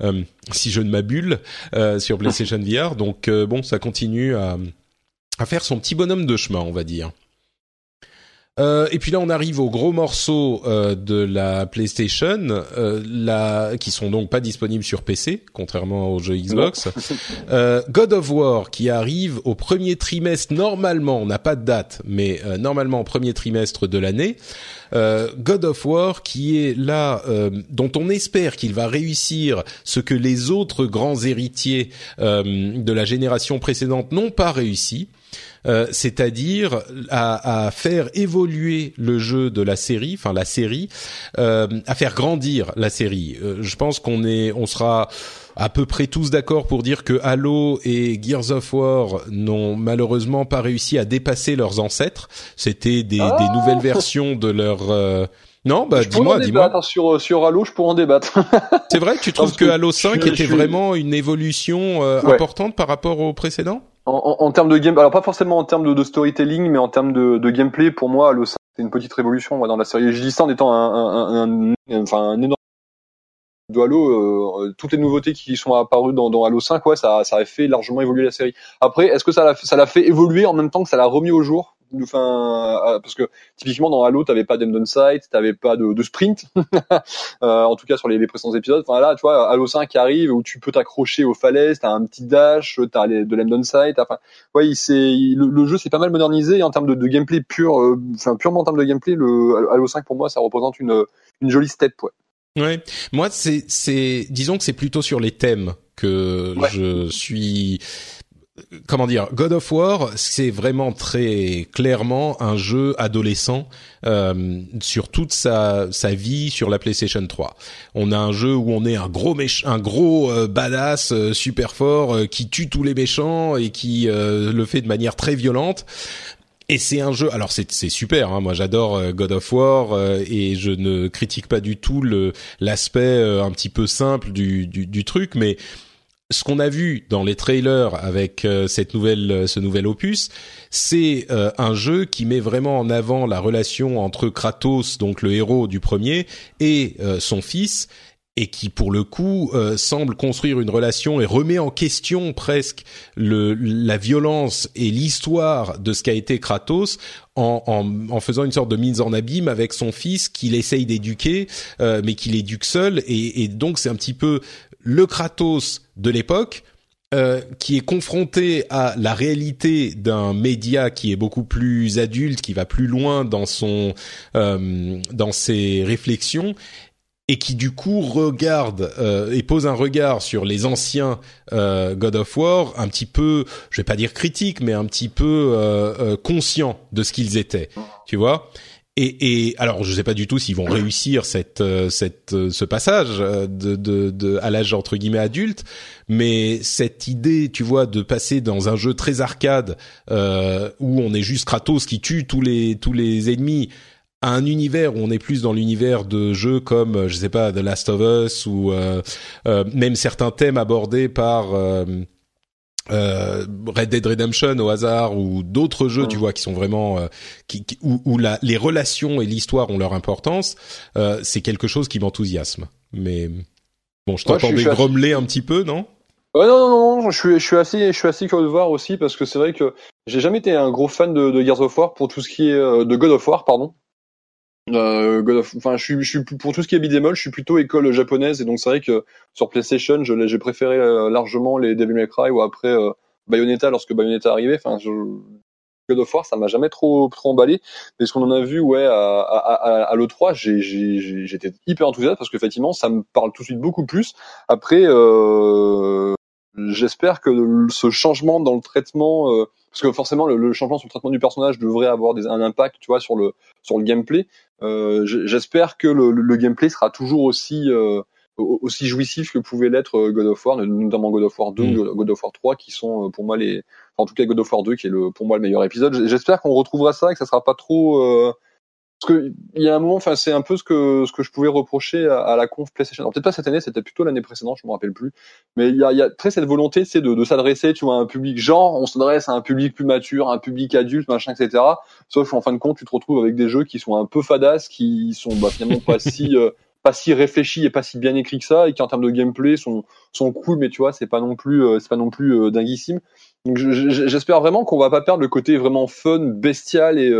sur PlayStation VR. Donc bon, ça continue à faire son petit bonhomme de chemin, on va dire. Et puis là, on arrive aux gros morceaux de la PlayStation, qui sont donc pas disponibles sur PC, contrairement aux jeux Xbox. God of War, qui arrive au premier trimestre, normalement, on n'a pas de date, mais normalement au premier trimestre de l'année. God of War, qui est là, dont on espère qu'il va réussir ce que les autres grands héritiers de la génération précédente n'ont pas réussi. C'est-à-dire à faire évoluer le jeu de la série, à faire grandir la série. Je pense qu'on sera à peu près tous d'accord pour dire que Halo et Gears of War n'ont malheureusement pas réussi à dépasser leurs ancêtres. C'était des nouvelles versions de leur... Non, dis-moi. Sur Halo, je pourrais en débattre. C'est vrai, tu trouves que Halo 5 était vraiment une évolution importante par rapport au précédent ? En termes de game, alors pas forcément en termes de storytelling, mais en termes de gameplay, pour moi, Halo 5, c'est une petite révolution dans la série. Je dis ça en étant un énorme de Halo, toutes les nouveautés qui sont apparues dans Halo 5, ça a fait largement évoluer la série. Après, est-ce que ça l'a fait évoluer en même temps que ça l'a remis au jour? Parce que typiquement dans Halo, t'avais pas d'Emden Sight, t'avais pas de sprint, en tout cas sur les précédents épisodes. Enfin là, tu vois, Halo 5 qui arrive où tu peux t'accrocher aux falaises, t'as un petit dash, t'as de l'Emden Sight. Enfin, le jeu s'est pas mal modernisé et en termes de gameplay purement en termes de gameplay, le Halo 5 pour moi, ça représente une jolie step, ouais. Ouais, moi disons que c'est plutôt sur les thèmes que je suis comment dire, God of War, c'est vraiment très clairement un jeu adolescent sur toute sa vie sur la PlayStation 3. On a un jeu où on est un gros badass super fort qui tue tous les méchants et qui le fait de manière très violente. Et c'est un jeu, alors c'est super, hein, moi j'adore God of War et je ne critique pas du tout l'aspect un petit peu simple du truc, mais ce qu'on a vu dans les trailers avec ce nouvel opus, c'est un jeu qui met vraiment en avant la relation entre Kratos, donc le héros du premier, et son fils, et qui pour le coup semble construire une relation et remet en question presque la violence et l'histoire de ce qu'a été Kratos en faisant une sorte de mise en abîme avec son fils qu'il essaye d'éduquer mais qu'il éduque seul, et donc c'est un petit peu le Kratos de l'époque qui est confronté à la réalité d'un média qui est beaucoup plus adulte, qui va plus loin dans ses réflexions, et qui du coup regarde et pose un regard sur les anciens God of War, un petit peu, je vais pas dire critique, mais un petit peu conscient de ce qu'ils étaient, tu vois. Et alors je sais pas du tout s'ils vont réussir ce passage à l'âge entre guillemets adulte, mais cette idée, tu vois, de passer dans un jeu très arcade où on est juste Kratos qui tue tous les ennemis, à un univers où on est plus dans l'univers de jeux comme, je sais pas, The Last of Us, ou même certains thèmes abordés par Red Dead Redemption au hasard, ou d'autres jeux, tu vois, qui sont vraiment où les relations et l'histoire ont leur importance. C'est quelque chose qui m'enthousiasme. Mais bon, je t'entendais grommeler un petit peu, non? Non, je suis assez curieux de voir aussi, parce que c'est vrai que j'ai jamais été un gros fan de Gears of War pour tout ce qui est de God of War, pardon. Je suis pour tout ce qui est beat'em all, je suis plutôt école japonaise, et donc c'est vrai que sur PlayStation, j'ai préféré largement les Devil May Cry, ou après Bayonetta lorsque Bayonetta arrivait. God of War, ça m'a jamais trop emballé. Mais ce qu'on en a vu, à l'E3, j'étais hyper enthousiaste, parce qu'effectivement, ça me parle tout de suite beaucoup plus. Après, j'espère que ce changement dans le traitement, parce que forcément le changement sur le traitement du personnage devrait avoir un impact, tu vois, sur le gameplay. J'espère que le gameplay sera toujours aussi jouissif que pouvait l'être God of War, notamment God of War 2, God of War 3, qui sont pour moi en tout cas God of War 2 qui est pour moi le meilleur épisode. J'espère qu'on retrouvera ça et que ça sera pas trop parce que il y a un moment, c'est un peu ce que je pouvais reprocher à la conf PlayStation. Alors, peut-être pas cette année, c'était plutôt l'année précédente, je me rappelle plus. Mais il y a très cette volonté, c'est de s'adresser, tu vois, à un public genre, on s'adresse à un public plus mature, un public adulte, machin, etc. Sauf en fin de compte, tu te retrouves avec des jeux qui sont un peu fadasses, qui sont finalement pas si réfléchis et pas si bien écrits que ça, et qui en termes de gameplay sont cool, mais tu vois, c'est pas non plus dinguissime. Donc j'espère vraiment qu'on va pas perdre le côté vraiment fun, bestial et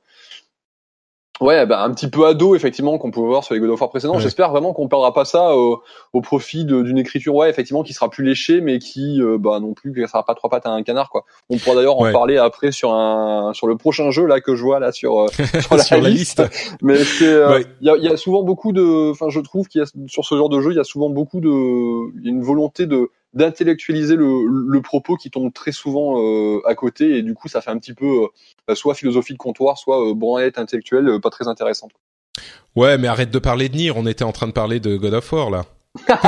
un petit peu ado, effectivement, qu'on pouvait voir sur les God of War précédents. Ouais. J'espère vraiment qu'on perdra pas ça au profit d'une écriture, effectivement, qui sera plus léchée, mais qui, non plus, que ça sera pas trois pattes à un canard, quoi. On pourra d'ailleurs en parler après sur le prochain jeu, là, que je vois, là, sur la liste. Mais il y a souvent beaucoup je trouve qu'il y a, sur ce genre de jeu, il y a souvent il y a une volonté d'intellectualiser le propos qui tombe très souvent à côté, et du coup ça fait un petit peu soit philosophie de comptoir, soit branlette intellectuelle pas très intéressante. Ouais, mais arrête de parler de Nier, on était en train de parler de God of War là.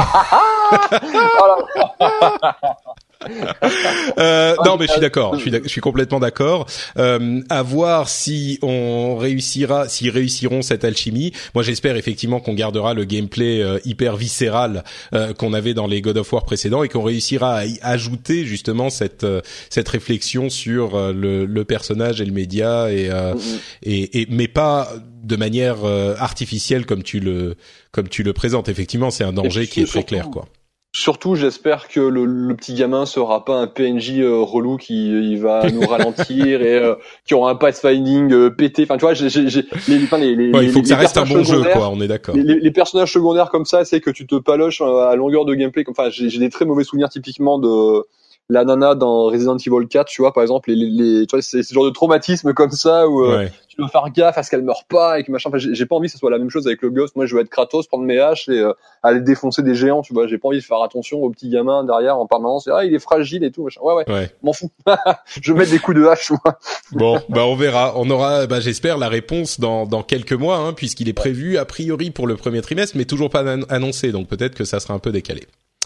Non, mais je suis d'accord. Je suis complètement d'accord. À voir si s'ils réussiront cette alchimie. Moi, j'espère effectivement qu'on gardera le gameplay hyper viscéral qu'on avait dans les God of War précédents, et qu'on réussira à y ajouter justement cette réflexion sur le personnage et le média, mais pas de manière artificielle comme tu le présentes. Effectivement, c'est un danger qui est très clair, quoi. Surtout, j'espère que le petit gamin sera pas un PNJ relou qui va nous ralentir et qui aura un pathfinding pété. Enfin, tu vois, il faut que ça reste un bon jeu, quoi. On est d'accord. Les personnages secondaires comme ça, c'est que tu te paloches à longueur de gameplay. Enfin, j'ai des très mauvais souvenirs typiquement la nana dans Resident Evil 4, tu vois, par exemple, tu vois, c'est ce genre de traumatisme comme ça où tu dois faire gaffe à ce qu'elle meure pas et que machin. Enfin, j'ai pas envie que ce soit la même chose avec le gosse. Moi, je veux être Kratos, prendre mes haches et aller défoncer des géants, tu vois. J'ai pas envie de faire attention au petit gamin derrière en permanence. Il est fragile et tout, machin. Ouais. M'en fous. Je mets des coups de hache, moi. Bon, on verra. On aura, j'espère, la réponse dans quelques mois, hein, puisqu'il est prévu a priori pour le premier trimestre, mais toujours pas annoncé. Donc peut-être que ça sera un peu décalé.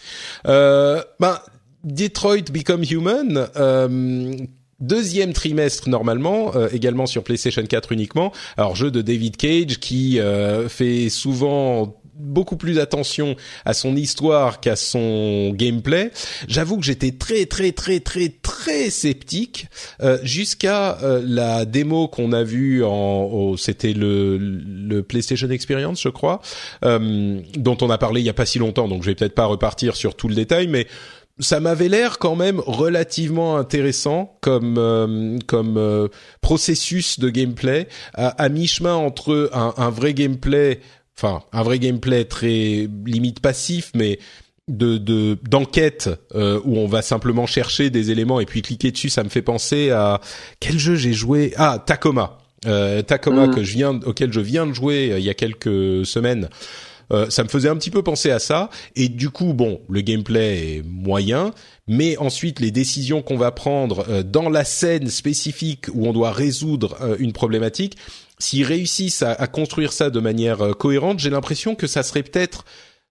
Detroit Become Human, deuxième trimestre normalement, également sur PlayStation 4 uniquement. Alors jeu de David Cage qui fait souvent beaucoup plus attention à son histoire qu'à son gameplay. J'avoue que j'étais très sceptique jusqu'à la démo qu'on a vue c'était le PlayStation Experience, je crois, dont on a parlé il y a pas si longtemps, donc je vais peut-être pas repartir sur tout le détail, mais ça m'avait l'air quand même relativement intéressant comme processus de gameplay à mi-chemin entre un vrai gameplay, enfin un vrai gameplay très limite passif, mais d'enquête où on va simplement chercher des éléments et puis cliquer dessus. Ça me fait penser à quel jeu j'ai joué. Tacoma auquel je viens de jouer il y a quelques semaines. Ça me faisait un petit peu penser à ça, et du coup, le gameplay est moyen, mais ensuite les décisions qu'on va prendre dans la scène spécifique où on doit résoudre une problématique, s'ils réussissent à construire ça de manière cohérente, j'ai l'impression que ça serait peut-être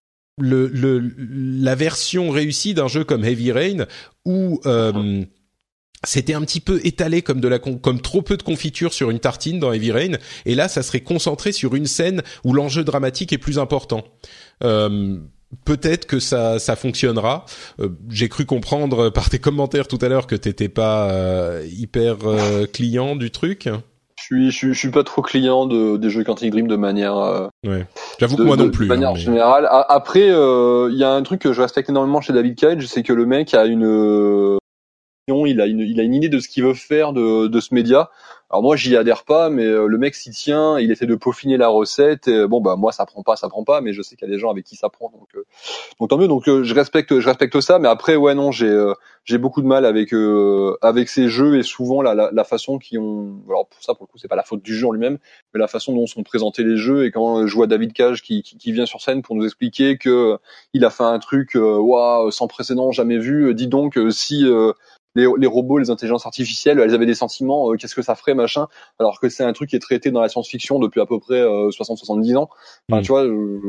la version réussie d'un jeu comme Heavy Rain où c'était un petit peu étalé comme trop peu de confiture sur une tartine dans Heavy Rain, et là ça serait concentré sur une scène où l'enjeu dramatique est plus important. Peut-être que ça fonctionnera. J'ai cru comprendre par tes commentaires tout à l'heure que t'étais pas hyper client du truc. Je suis pas trop client des jeux Quantic Dream de manière ouais. J'avoue que moi non plus. De manière générale. Après il y a un truc que je respecte énormément chez David Cage, c'est que le mec a il a une idée de ce qu'il veut faire de ce média. Alors moi j'y adhère pas, mais le mec s'y tient, il essaie de peaufiner la recette. Et, moi ça prend pas, mais je sais qu'il y a des gens avec qui ça prend, donc tant mieux. Donc je respecte ça, mais après j'ai beaucoup de mal avec ces jeux, et souvent la façon alors pour ça pour le coup c'est pas la faute du jeu en lui-même, mais la façon dont sont présentés les jeux. Et quand je vois David Cage qui vient sur scène pour nous expliquer que il a fait un truc sans précédent, jamais vu, dis donc si les robots, les intelligences artificielles, elles avaient des sentiments, qu'est-ce que ça ferait, machin, alors que c'est un truc qui est traité dans la science-fiction depuis à peu près 60-70 ans. Enfin, tu vois,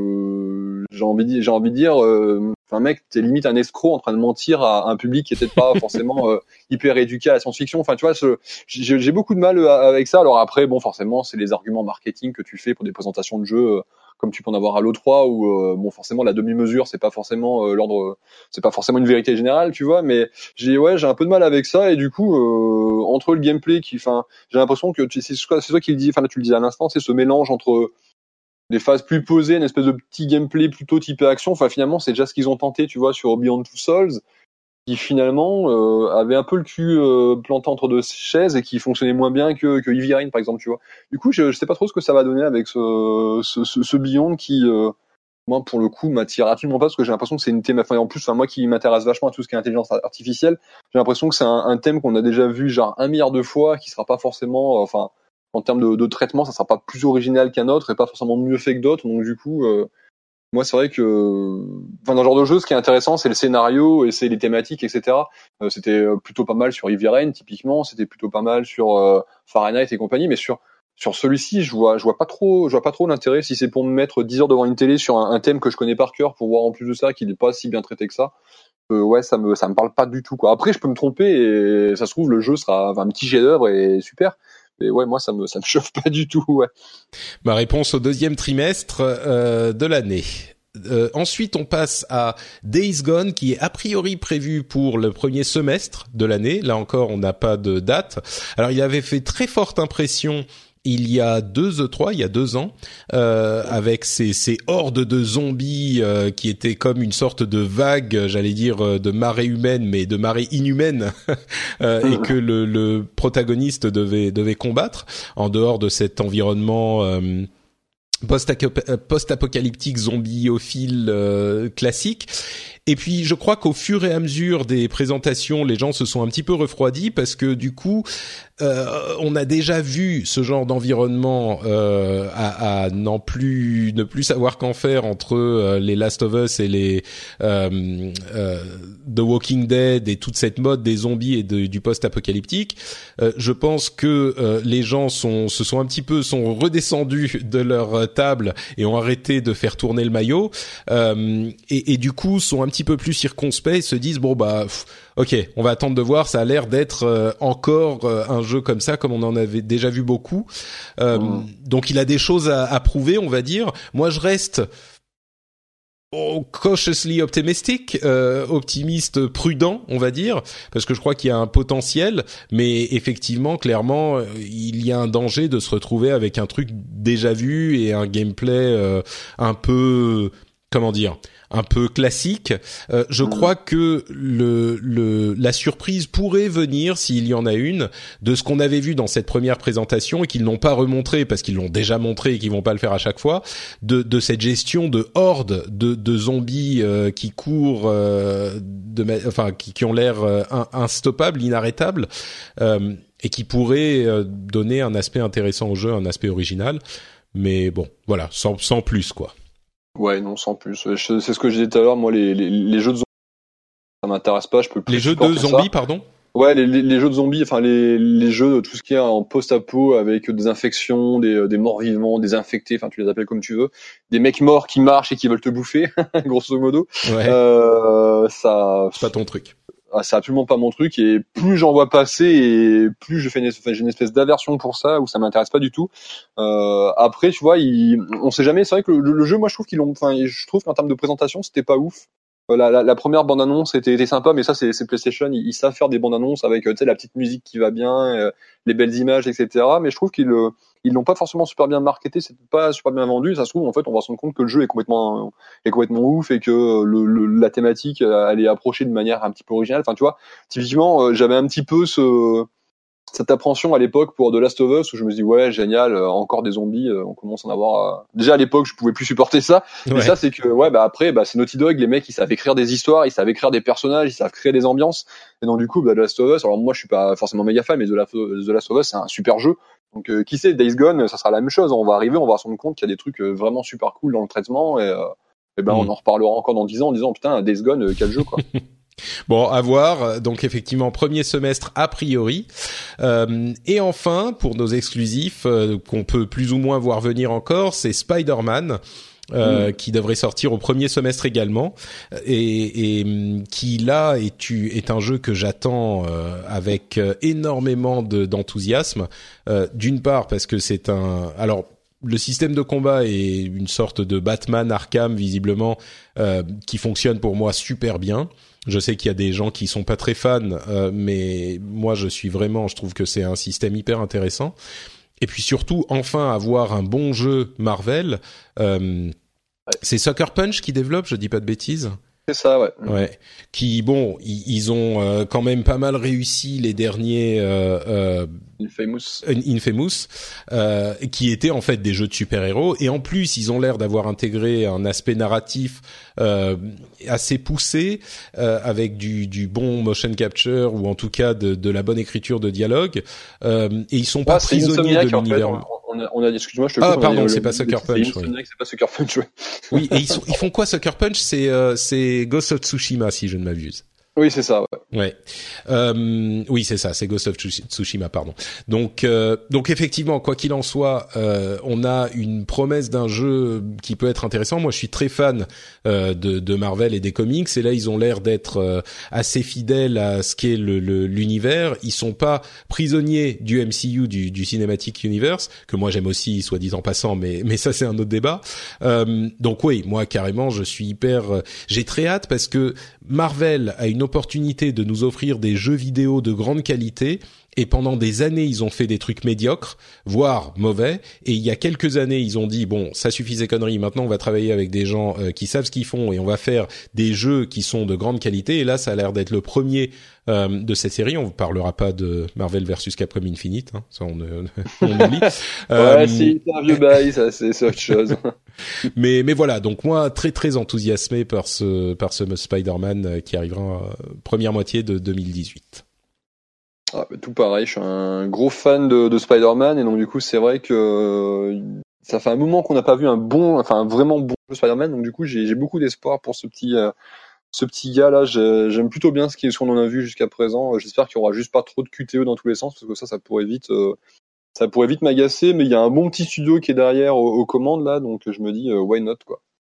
j'ai envie de dire, mec, t'es limite un escroc en train de mentir à un public qui est peut-être pas forcément hyper éduqué à la science-fiction. Enfin, tu vois, j'ai beaucoup de mal avec ça. Alors après, forcément, c'est les arguments marketing que tu fais pour des présentations de jeux, comme tu peux en avoir à l'E3, où forcément la demi-mesure c'est pas forcément c'est pas forcément une vérité générale, tu vois, mais j'ai un peu de mal avec ça. Et du coup entre le gameplay j'ai l'impression que c'est toi qui le dis, là tu le dis à l'instant, c'est ce mélange entre des phases plus posées, une espèce de petit gameplay plutôt typé action. Finalement c'est déjà ce qu'ils ont tenté, tu vois, sur Beyond Two Souls, qui finalement avait un peu le cul planté entre deux chaises et qui fonctionnait moins bien que Heavy Rain par exemple, tu vois. Du coup je sais pas trop ce que ça va donner avec ce Beyond qui moi pour le coup m'attire absolument pas, parce que j'ai l'impression que c'est une thème, en plus moi qui m'intéresse vachement à tout ce qui est intelligence artificielle, j'ai l'impression que c'est un thème qu'on a déjà vu genre 1 milliard de fois, qui sera pas forcément en termes de traitement ça sera pas plus original qu'un autre et pas forcément mieux fait que d'autres. Donc du coup moi, c'est vrai que, dans ce genre de jeu, ce qui est intéressant, c'est le scénario et c'est les thématiques, etc. C'était plutôt pas mal sur Heavy Rain, typiquement. C'était plutôt pas mal sur Fahrenheit et compagnie. Mais sur celui-ci, je vois pas trop l'intérêt. Si c'est pour me mettre 10 heures devant une télé sur un thème que je connais par cœur, pour voir en plus de ça qu'il est pas si bien traité que ça. Ça me parle pas du tout, quoi. Après, je peux me tromper et ça se trouve le jeu sera un petit chef-d'œuvre et super. Et moi ça me chauffe pas du tout, ouais. Ma réponse au deuxième trimestre de l'année. Ensuite, on passe à Days Gone, qui est a priori prévu pour le premier semestre de l'année. Là encore, on n'a pas de date. Alors, il avait fait très forte impression il y a 2 ans, avec ces hordes de zombies qui étaient comme une sorte de vague, j'allais dire de marée humaine, mais de marée inhumaine, et que le protagoniste devait combattre en dehors de cet environnement post-apocalyptique zombiophile classique. Et puis, je crois qu'au fur et à mesure des présentations, les gens se sont un petit peu refroidis parce que du coup, on a déjà vu ce genre d'environnement à ne plus savoir qu'en faire entre les Last of Us et les The Walking Dead et toute cette mode des zombies et du post-apocalyptique. Je pense que les gens sont redescendus de leur table et ont arrêté de faire tourner le maillot et du coup sont un petit peu plus circonspects et se disent ok, on va attendre de voir, ça a l'air d'être encore un jeu comme ça, comme on en avait déjà vu beaucoup. Donc il a des choses à prouver, on va dire. Moi, je reste cautiously optimistic, optimiste prudent, on va dire, parce que je crois qu'il y a un potentiel, mais effectivement, clairement, il y a un danger de se retrouver avec un truc déjà vu et un gameplay un peu, un peu classique. Je crois que la surprise pourrait venir, s'il y en a une, de ce qu'on avait vu dans cette première présentation et qu'ils n'ont pas remontré parce qu'ils l'ont déjà montré et qu'ils vont pas le faire à chaque fois, de cette gestion de hordes de zombies qui courent, qui ont l'air instoppables, inarrêtables, et qui pourraient donner un aspect intéressant au jeu, un aspect original. Mais bon, voilà, sans plus, quoi. Ouais, non, sans plus. C'est ce que je disais tout à l'heure, moi, les jeux de zombies, ça m'intéresse pas, je peux plus. Les jeux de zombies, pardon? Ouais, les jeux de zombies, enfin, les jeux, tout ce qui est en post-apo avec des infections, des morts vivants, des infectés, enfin, tu les appelles comme tu veux, des mecs morts qui marchent et qui veulent te bouffer, grosso modo. Ouais. Ça. C'est pas ton truc. C'est absolument pas mon truc, et plus j'en vois passer et plus j'ai une espèce d'aversion pour ça, où ça m'intéresse pas du tout. Après, tu vois, on sait jamais. C'est vrai que le jeu, moi, je trouve qu'en termes de présentation, c'était pas ouf. La première bande-annonce était sympa, mais ça, c'est PlayStation, ils savent faire des bandes-annonces avec, tu sais, la petite musique qui va bien, les belles images, etc. Mais je trouve qu'ils l'ont pas forcément super bien marketé, c'est pas super bien vendu. Ça se trouve, en fait, on va se rendre compte que le jeu est complètement ouf et que la thématique, elle est approchée de manière un petit peu originale. Enfin, tu vois, typiquement, j'avais un petit peu cette appréhension à l'époque pour The Last of Us, où je me dis ouais, génial, encore des zombies, on commence à en avoir. Déjà à l'époque, je pouvais plus supporter ça. Ouais. Mais ça, c'est que après, c'est Naughty Dog, les mecs, ils savent écrire des histoires, ils savent écrire des personnages, ils savent créer des ambiances. Et donc du coup, The Last of Us, alors moi, je suis pas forcément méga fan, mais The Last of Us, c'est un super jeu. Donc qui sait, Days Gone, ça sera la même chose. On va se rendre compte qu'il y a des trucs vraiment super cool dans le traitement, et on en reparlera encore dans 10 ans en disant putain, Days Gone, quel jeu, quoi. Bon, à voir. Donc effectivement, premier semestre a priori. Et enfin, pour nos exclusifs qu'on peut plus ou moins voir venir encore, c'est Spider-Man. Qui devrait sortir au premier semestre également, et qui là est un jeu que j'attends avec énormément d'enthousiasme. D'une part parce que le système de combat est une sorte de Batman Arkham visiblement qui fonctionne pour moi super bien. Je sais qu'il y a des gens qui sont pas très fans, mais moi je trouve que c'est un système hyper intéressant. Et puis surtout, enfin avoir un bon jeu Marvel. C'est Sucker Punch qui développe, je dis pas de bêtises. C'est ça, ouais. Ouais. Qui, bon, ils ont quand même pas mal réussi les derniers Infamous, qui étaient en fait des jeux de super-héros, et en plus ils ont l'air d'avoir intégré un aspect narratif assez poussé, avec du bon motion capture, ou en tout cas de la bonne écriture de dialogue, et ils sont pas prisonniers de l'univers. En fait, on a excuse-moi, je te coupe. Ah pardon, c'est pas Sucker Punch. C'est pas Sucker Punch, ouais. Oui, et ils font quoi Sucker Punch? C'est Ghost of Tsushima, si je ne m'abuse. Oui, c'est ça, ouais. Oui, c'est ça, c'est Ghost of Tsushima, pardon. Donc effectivement, quoi qu'il en soit, on a une promesse d'un jeu qui peut être intéressant. Moi, je suis très fan de Marvel et des comics, et là, ils ont l'air d'être assez fidèles à ce qu'est l'univers. Ils sont pas prisonniers du MCU, du Cinematic Universe, que moi j'aime aussi, soit dit en passant, mais ça c'est un autre débat. Donc oui, moi carrément, je suis j'ai très hâte, parce que Marvel a une une opportunité de nous offrir des jeux vidéo de grande qualité. Et pendant des années, ils ont fait des trucs médiocres, voire mauvais. Et il y a quelques années, ils ont dit, bon, ça suffit ces conneries. Maintenant, on va travailler avec des gens qui savent ce qu'ils font et on va faire des jeux qui sont de grande qualité. Et là, ça a l'air d'être le premier de cette série. On ne parlera pas de Marvel vs Capcom Infinite. Hein. Ça, on oublie. Ouais, c'est un vieux bail, ça, c'est autre chose. mais voilà. Donc moi, très très enthousiasmé par ce Spider-Man qui arrivera première moitié de 2018. Ah, tout pareil, je suis un gros fan de Spider-Man et donc du coup c'est vrai que ça fait un moment qu'on n'a pas vu un vraiment bon jeu Spider-Man, donc du coup j'ai beaucoup d'espoir pour ce petit gars là. J'aime plutôt bien ce qu'on en a vu jusqu'à présent. J'espère qu'il y aura juste pas trop de QTE dans tous les sens parce que ça pourrait vite m'agacer, mais il y a un bon petit studio qui est derrière aux commandes là, donc je me dis why not quoi.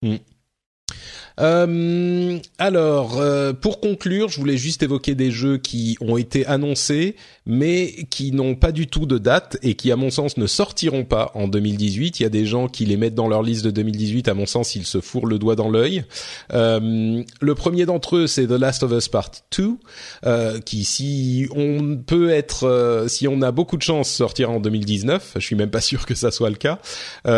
Alors, pour conclure, je voulais juste évoquer des jeux qui ont été annoncés, mais qui n'ont pas du tout de date et qui, à mon sens, ne sortiront pas en 2018. Il y a des gens qui les mettent dans leur liste de 2018. À mon sens, ils se fourrent le doigt dans l'œil. Le premier d'entre eux, c'est The Last of Us Part 2, qui, si on a beaucoup de chance, sortira en 2019. Je suis même pas sûr que ça soit le cas.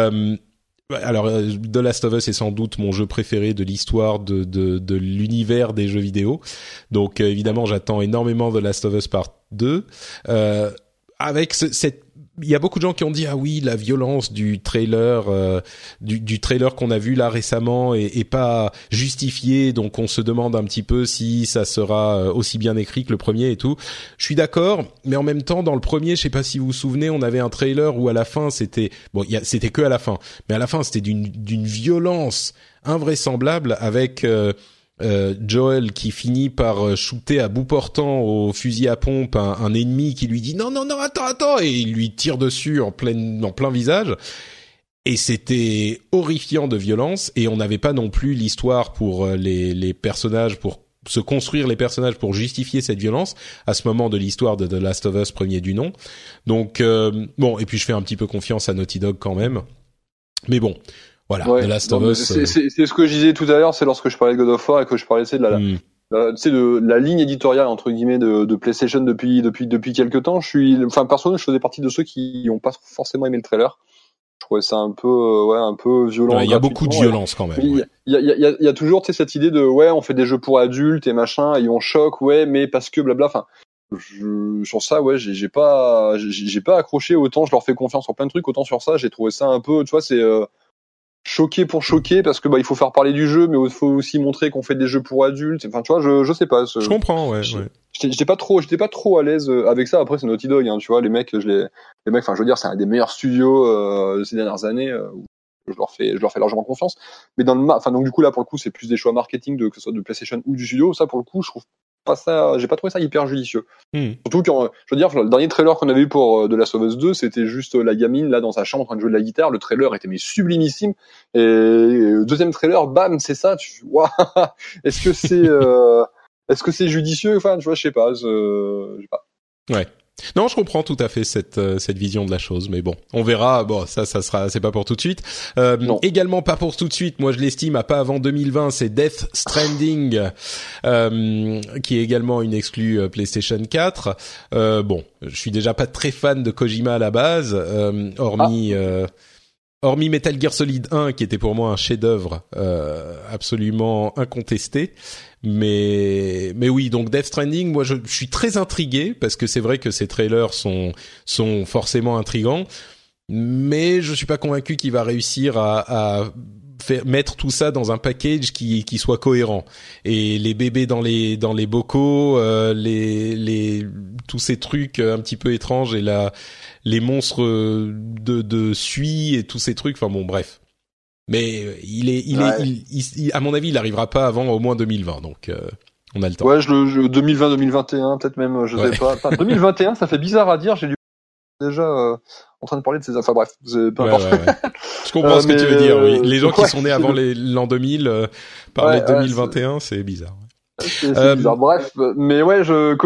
Alors, The Last of Us est sans doute mon jeu préféré de l'histoire de l'univers des jeux vidéo. Donc, évidemment, j'attends énormément The Last of Us Part 2. Avec il y a beaucoup de gens qui ont dit, ah oui, la violence du trailer, du trailer qu'on a vu là récemment est pas justifiée. Donc, on se demande un petit peu si ça sera aussi bien écrit que le premier et tout. Je suis d'accord, mais en même temps, dans le premier, je sais pas si vous vous souvenez, on avait un trailer où à la fin, c'était que à la fin, mais à la fin, c'était d'une violence invraisemblable avec Joel qui finit par shooter à bout portant au fusil à pompe un ennemi qui lui dit non attends et il lui tire dessus en plein visage. Et c'était horrifiant de violence et on n'avait pas non plus l'histoire pour les personnages, pour se construire les personnages pour justifier cette violence à ce moment de l'histoire de The Last of Us premier du nom. Donc bon, et puis je fais un petit peu confiance à Naughty Dog quand même. Mais bon, voilà, ouais, The Last of Us. C'est ce que je disais tout à l'heure, c'est lorsque je parlais de God of War et que je parlais de la ligne éditoriale entre guillemets de PlayStation depuis quelques temps. Personnellement, je faisais partie de ceux qui n'ont pas forcément aimé le trailer. Je trouvais ça un peu violent. Il y a beaucoup de violence quand même. Il y a toujours, tu sais, cette idée de on fait des jeux pour adultes et machin et on choque, mais parce que blabla. Enfin, sur ça, j'ai pas accroché. Autant je leur fais confiance sur plein de trucs, autant sur ça, j'ai trouvé ça un peu, tu vois, c'est choqué pour choquer parce que il faut faire parler du jeu, mais il faut aussi montrer qu'on fait des jeux pour adultes. Enfin, tu vois, je sais pas. Je comprends, ouais. J'étais pas trop à l'aise avec ça. Après, c'est Naughty Dog, hein, tu vois, les mecs, enfin, je veux dire, c'est un des meilleurs studios ces dernières années. Je leur fais largement confiance. Mais donc du coup là, pour le coup, c'est plus des choix marketing que ce soit de PlayStation ou du studio. Ça, pour le coup, je trouve pas ça. J'ai pas trouvé ça hyper judicieux. Surtout quand, je veux dire, le dernier trailer qu'on avait eu pour The Last of Us 2, c'était juste la gamine là dans sa chambre en train de jouer de la guitare. Le trailer était sublimissime. Et deuxième trailer, bam, c'est ça. Waouh, est-ce que c'est judicieux? Enfin, tu vois, je sais pas. Ouais. Non, je comprends tout à fait cette vision de la chose, mais bon, on verra. Bon, ça sera, c'est pas pour tout de suite. Également pas pour tout de suite. Moi, je l'estime à pas avant 2020. C'est Death Stranding, qui est également une exclue PlayStation 4. Bon, je suis déjà pas très fan de Kojima à la base, hormis Metal Gear Solid 1, qui était pour moi un chef-d'œuvre absolument incontesté. Mais oui, donc Death Stranding, moi je suis très intrigué parce que c'est vrai que ces trailers sont forcément intrigants, mais je suis pas convaincu qu'il va réussir à mettre tout ça dans un package qui soit cohérent. Et les bébés dans les bocaux, tous ces trucs un petit peu étranges et les monstres de suie et tous ces trucs, enfin bon, bref. Mais à mon avis, il arrivera pas avant au moins 2020, donc on a le temps. Ouais, 2020, 2021, peut-être même, je sais pas. Enfin, 2021, ça fait bizarre à dire. J'ai déjà en train de parler de ces. Enfin bref, peu importe. Ouais. Je comprends ce que tu veux dire. Oui. Les gens qui sont nés avant l'an 2000 parler de 2021, c'est bizarre. C'est bizarre. Bref, mais ouais,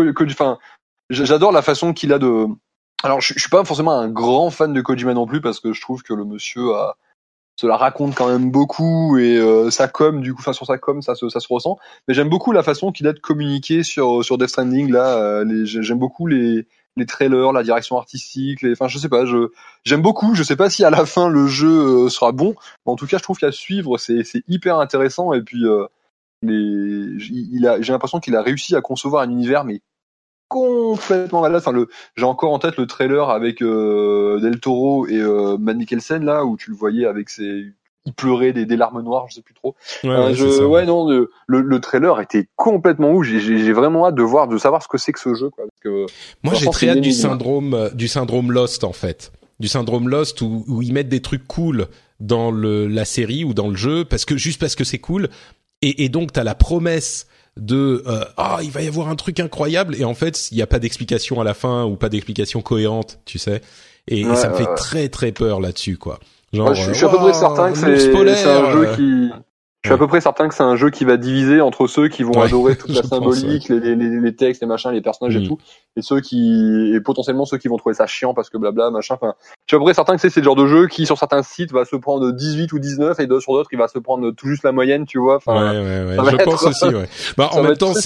j'adore la façon qu'il a de. Alors, je suis pas forcément un grand fan de Kojima non plus parce que je trouve que le monsieur se la raconte quand même beaucoup et sa com, du coup, enfin sur sa com, ça se ressent. Mais j'aime beaucoup la façon qu'il a de communiquer sur Death Stranding là. J'aime beaucoup les trailers, la direction artistique, enfin je sais pas, j'aime beaucoup. Je sais pas si à la fin le jeu sera bon, mais en tout cas je trouve qu'à suivre c'est hyper intéressant et puis j'ai l'impression qu'il a réussi à concevoir un univers mais complètement malade. Enfin j'ai encore en tête le trailer avec Del Toro et Mads Mikkelsen là où tu le voyais avec il pleurait des larmes noires, je sais plus trop. Le trailer était complètement ouf. J'ai vraiment hâte de savoir ce que c'est que ce jeu, quoi. Parce que moi, j'ai très hâte du syndrome Lost, en fait. Du syndrome Lost où ils mettent des trucs cool dans la série ou dans le jeu parce que c'est cool. Et donc, t'as la promesse de, il va y avoir un truc incroyable. Et en fait, il n'y a pas d'explication à la fin ou pas d'explication cohérente, tu sais. Et ça me fait très, très peur là-dessus, quoi. Genre, je suis à peu près certain que c'est un jeu qui. Je suis à peu près certain que c'est un jeu qui va diviser entre ceux qui vont adorer toute la symbolique, les textes, les machins, les personnages et tout, et potentiellement ceux qui vont trouver ça chiant parce que blabla, machin. Enfin, je suis à peu près certain que c'est le genre de jeu qui, sur certains sites, va se prendre 18 ou 19 et sur d'autres, il va se prendre tout juste la moyenne, tu vois. Enfin, je pense aussi, ouais. Bah, en même temps,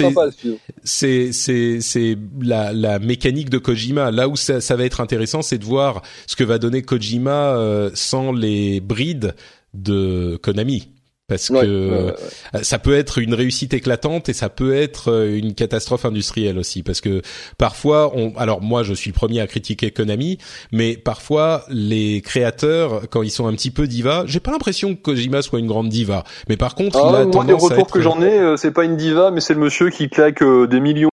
c'est la mécanique de Kojima. Là où ça va être intéressant, c'est de voir ce que va donner Kojima sans les brides de Konami. Parce que ça peut être une réussite éclatante et ça peut être une catastrophe industrielle aussi. Parce que parfois, alors moi je suis le premier à critiquer Konami, mais parfois les créateurs, quand ils sont un petit peu divas, j'ai pas l'impression que Kojima soit une grande diva. Mais par contre, il a tendance à des retours que j'en ai, c'est pas une diva, mais c'est le monsieur qui claque des millions.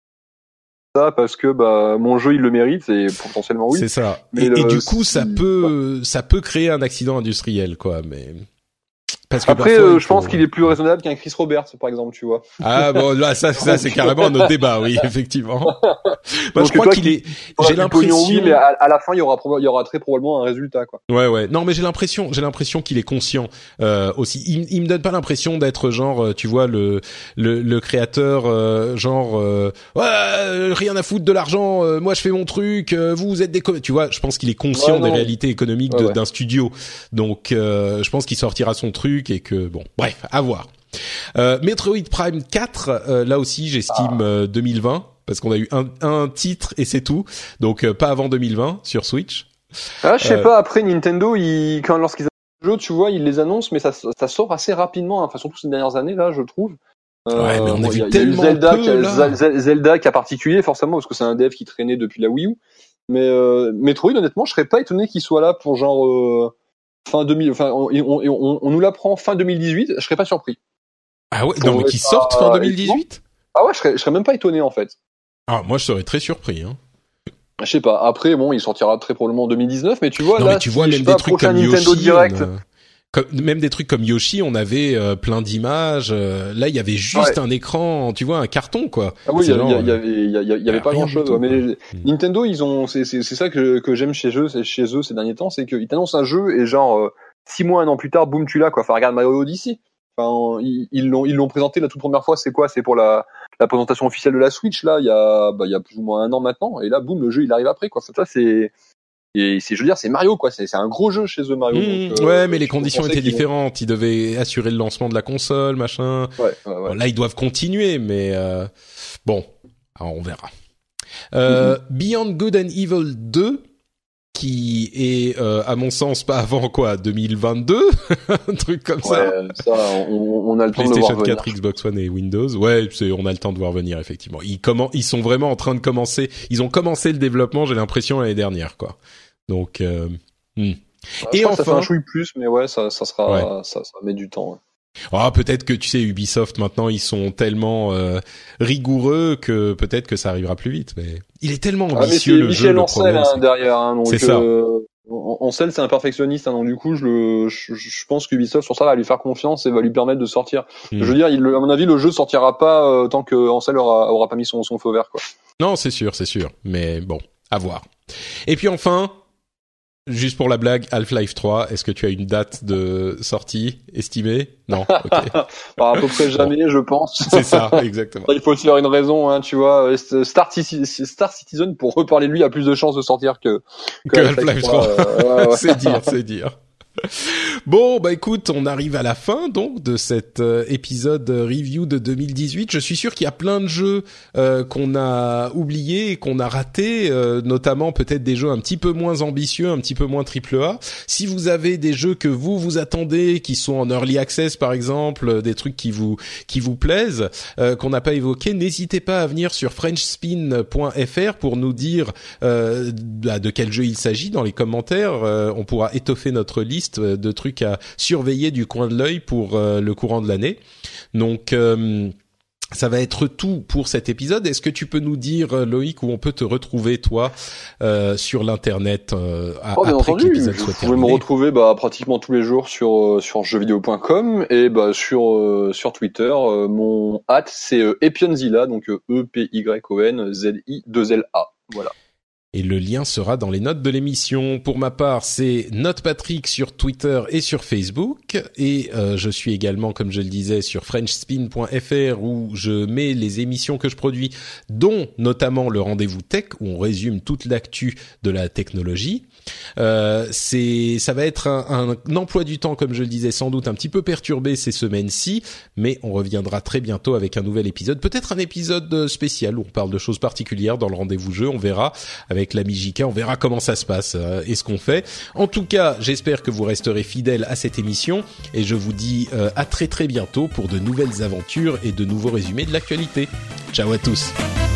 Parce que mon jeu il le mérite et potentiellement oui. C'est ça. Et du coup ça peut créer un accident industriel, quoi. Mais parce que après, je pense qu'il est plus raisonnable qu'un Chris Roberts, par exemple, tu vois. Ah bon, là, ça c'est carrément un autre débat, oui, effectivement. Moi, je crois qu'il est. J'ai l'impression. Oui, mais à la fin, il y aura très probablement un résultat, quoi. Ouais. Non, mais j'ai l'impression qu'il est conscient aussi. Il me donne pas l'impression d'être genre, tu vois, le créateur rien à foutre de l'argent. Moi, je fais mon truc. Vous êtes des. Tu vois, je pense qu'il est conscient des réalités économiques d'un studio. Donc, je pense qu'il sortira son truc. Et que bon, bref, à voir. Metroid Prime 4, là aussi j'estime 2020 parce qu'on a eu un titre et c'est tout. Donc pas avant 2020 sur Switch. Je sais pas, après Nintendo, lorsqu'ils annoncent le jeu, tu vois, ils les annoncent mais ça sort assez rapidement, enfin surtout ces dernières années là, je trouve. Mais on a vu tellement Zelda qui a particulier forcément parce que c'est un dev qui traînait depuis la Wii U. Mais Metroid, honnêtement, je serais pas étonné qu'il soit là pour genre fin 2000, enfin, on nous l'apprend fin 2018, je serais pas surpris. Ah ouais, non, mais qu'ils sortent fin 2018? Ah ouais, je serais même pas étonné, en fait. Ah, moi, je serais très surpris, hein. Je sais pas. Après, bon, il sortira très probablement en 2019, mais tu vois, non, là, mais tu vois, même des trucs comme Nintendo Yoshi, Direct. Même des trucs comme Yoshi, on avait plein d'images. Là, il y avait juste un écran, tu vois, un carton, quoi. Ah oui, il y avait pas grand-chose. Mais Nintendo, ils ont, c'est ça que j'aime chez eux ces derniers temps, c'est qu'ils t'annoncent un jeu et genre 6 mois, 1 an plus tard, boum, tu l'as, quoi. Enfin, regarde Mario Odyssey. Enfin, ils l'ont présenté la toute première fois. C'est quoi? C'est pour la présentation officielle de la Switch. Là, il y a plus ou moins 1 an maintenant. Et là, boum, le jeu il arrive après, quoi. Ça, je veux dire, c'est Mario, quoi. C'est un gros jeu chez eux, Mario. Donc, ouais, mais les conditions étaient différentes. Ils devaient assurer le lancement de la console, machin. Ouais. Bon, là, ils doivent continuer, mais bon, alors, on verra. Beyond Good and Evil 2, qui est, à mon sens, pas avant quoi, 2022, un truc comme ça. Ouais, ça, on a le temps de le voir venir. PlayStation 4, Xbox One et Windows. Ouais, on a le temps de voir venir, effectivement. Ils sont vraiment en train de commencer. Ils ont commencé le développement, j'ai l'impression, l'année dernière, quoi. Donc, et enfin, ça fait un chouille plus, mais ouais, ça sera, ça met du temps. Ouais. Ah, peut-être que tu sais, Ubisoft maintenant ils sont tellement rigoureux que peut-être que ça arrivera plus vite. Mais il est tellement ambitieux le jeu. Michel Ancel derrière, hein, donc c'est ça. Ancel c'est un perfectionniste, hein, donc du coup je pense qu'Ubisoft sur ça va lui faire confiance et va lui permettre de sortir. Je veux dire, à mon avis, le jeu sortira pas tant que Ancel aura pas mis son feu vert, quoi. Non, c'est sûr. Mais bon, à voir. Et puis enfin. Juste pour la blague, Half-Life 3, est-ce que tu as une date de sortie estimée? Non, ok. À peu près jamais, je pense. C'est ça, exactement. Il faut se faire une raison, hein, tu vois. Star Citizen, pour reparler de lui, a plus de chances de sortir que Half-Life 3. Ouais. C'est dire. Bon, bah écoute, on arrive à la fin donc de cet épisode review de 2018. Je suis sûr qu'il y a plein de jeux qu'on a oubliés et qu'on a ratés, notamment peut-être des jeux un petit peu moins ambitieux, un petit peu moins AAA. Si vous avez des jeux que vous attendez, qui sont en early access par exemple, des trucs qui vous plaisent, qu'on n'a pas évoqués, n'hésitez pas à venir sur frenchspin.fr pour nous dire de quel jeu il s'agit dans les commentaires. On pourra étoffer notre liste de trucs à surveiller du coin de l'œil pour le courant de l'année. Donc ça va être tout pour cet épisode. Est-ce que tu peux nous dire, Loïc, où on peut te retrouver, toi, sur l'internet après que l'épisode soit terminé? Vous pouvez me retrouver pratiquement tous les jours sur jeuxvideo.com et sur Twitter. Mon @ c'est Epionzilla, donc EPYONZI2LA. Voilà. Et le lien sera dans les notes de l'émission. Pour ma part, c'est NotePatrick sur Twitter et sur Facebook. Et je suis également, comme je le disais, sur FrenchSpin.fr où je mets les émissions que je produis, dont notamment le Rendez-vous Tech, où on résume toute l'actu de la technologie. Ça va être un emploi du temps, comme je le disais, sans doute un petit peu perturbé ces semaines-ci, mais on reviendra très bientôt avec un nouvel épisode. Peut-être un épisode spécial où on parle de choses particulières dans le Rendez-vous Jeu. On verra avec l'ami JK, on verra comment ça se passe et ce qu'on fait. En tout cas, j'espère que vous resterez fidèles à cette émission et je vous dis à très très bientôt pour de nouvelles aventures et de nouveaux résumés de l'actualité. Ciao à tous.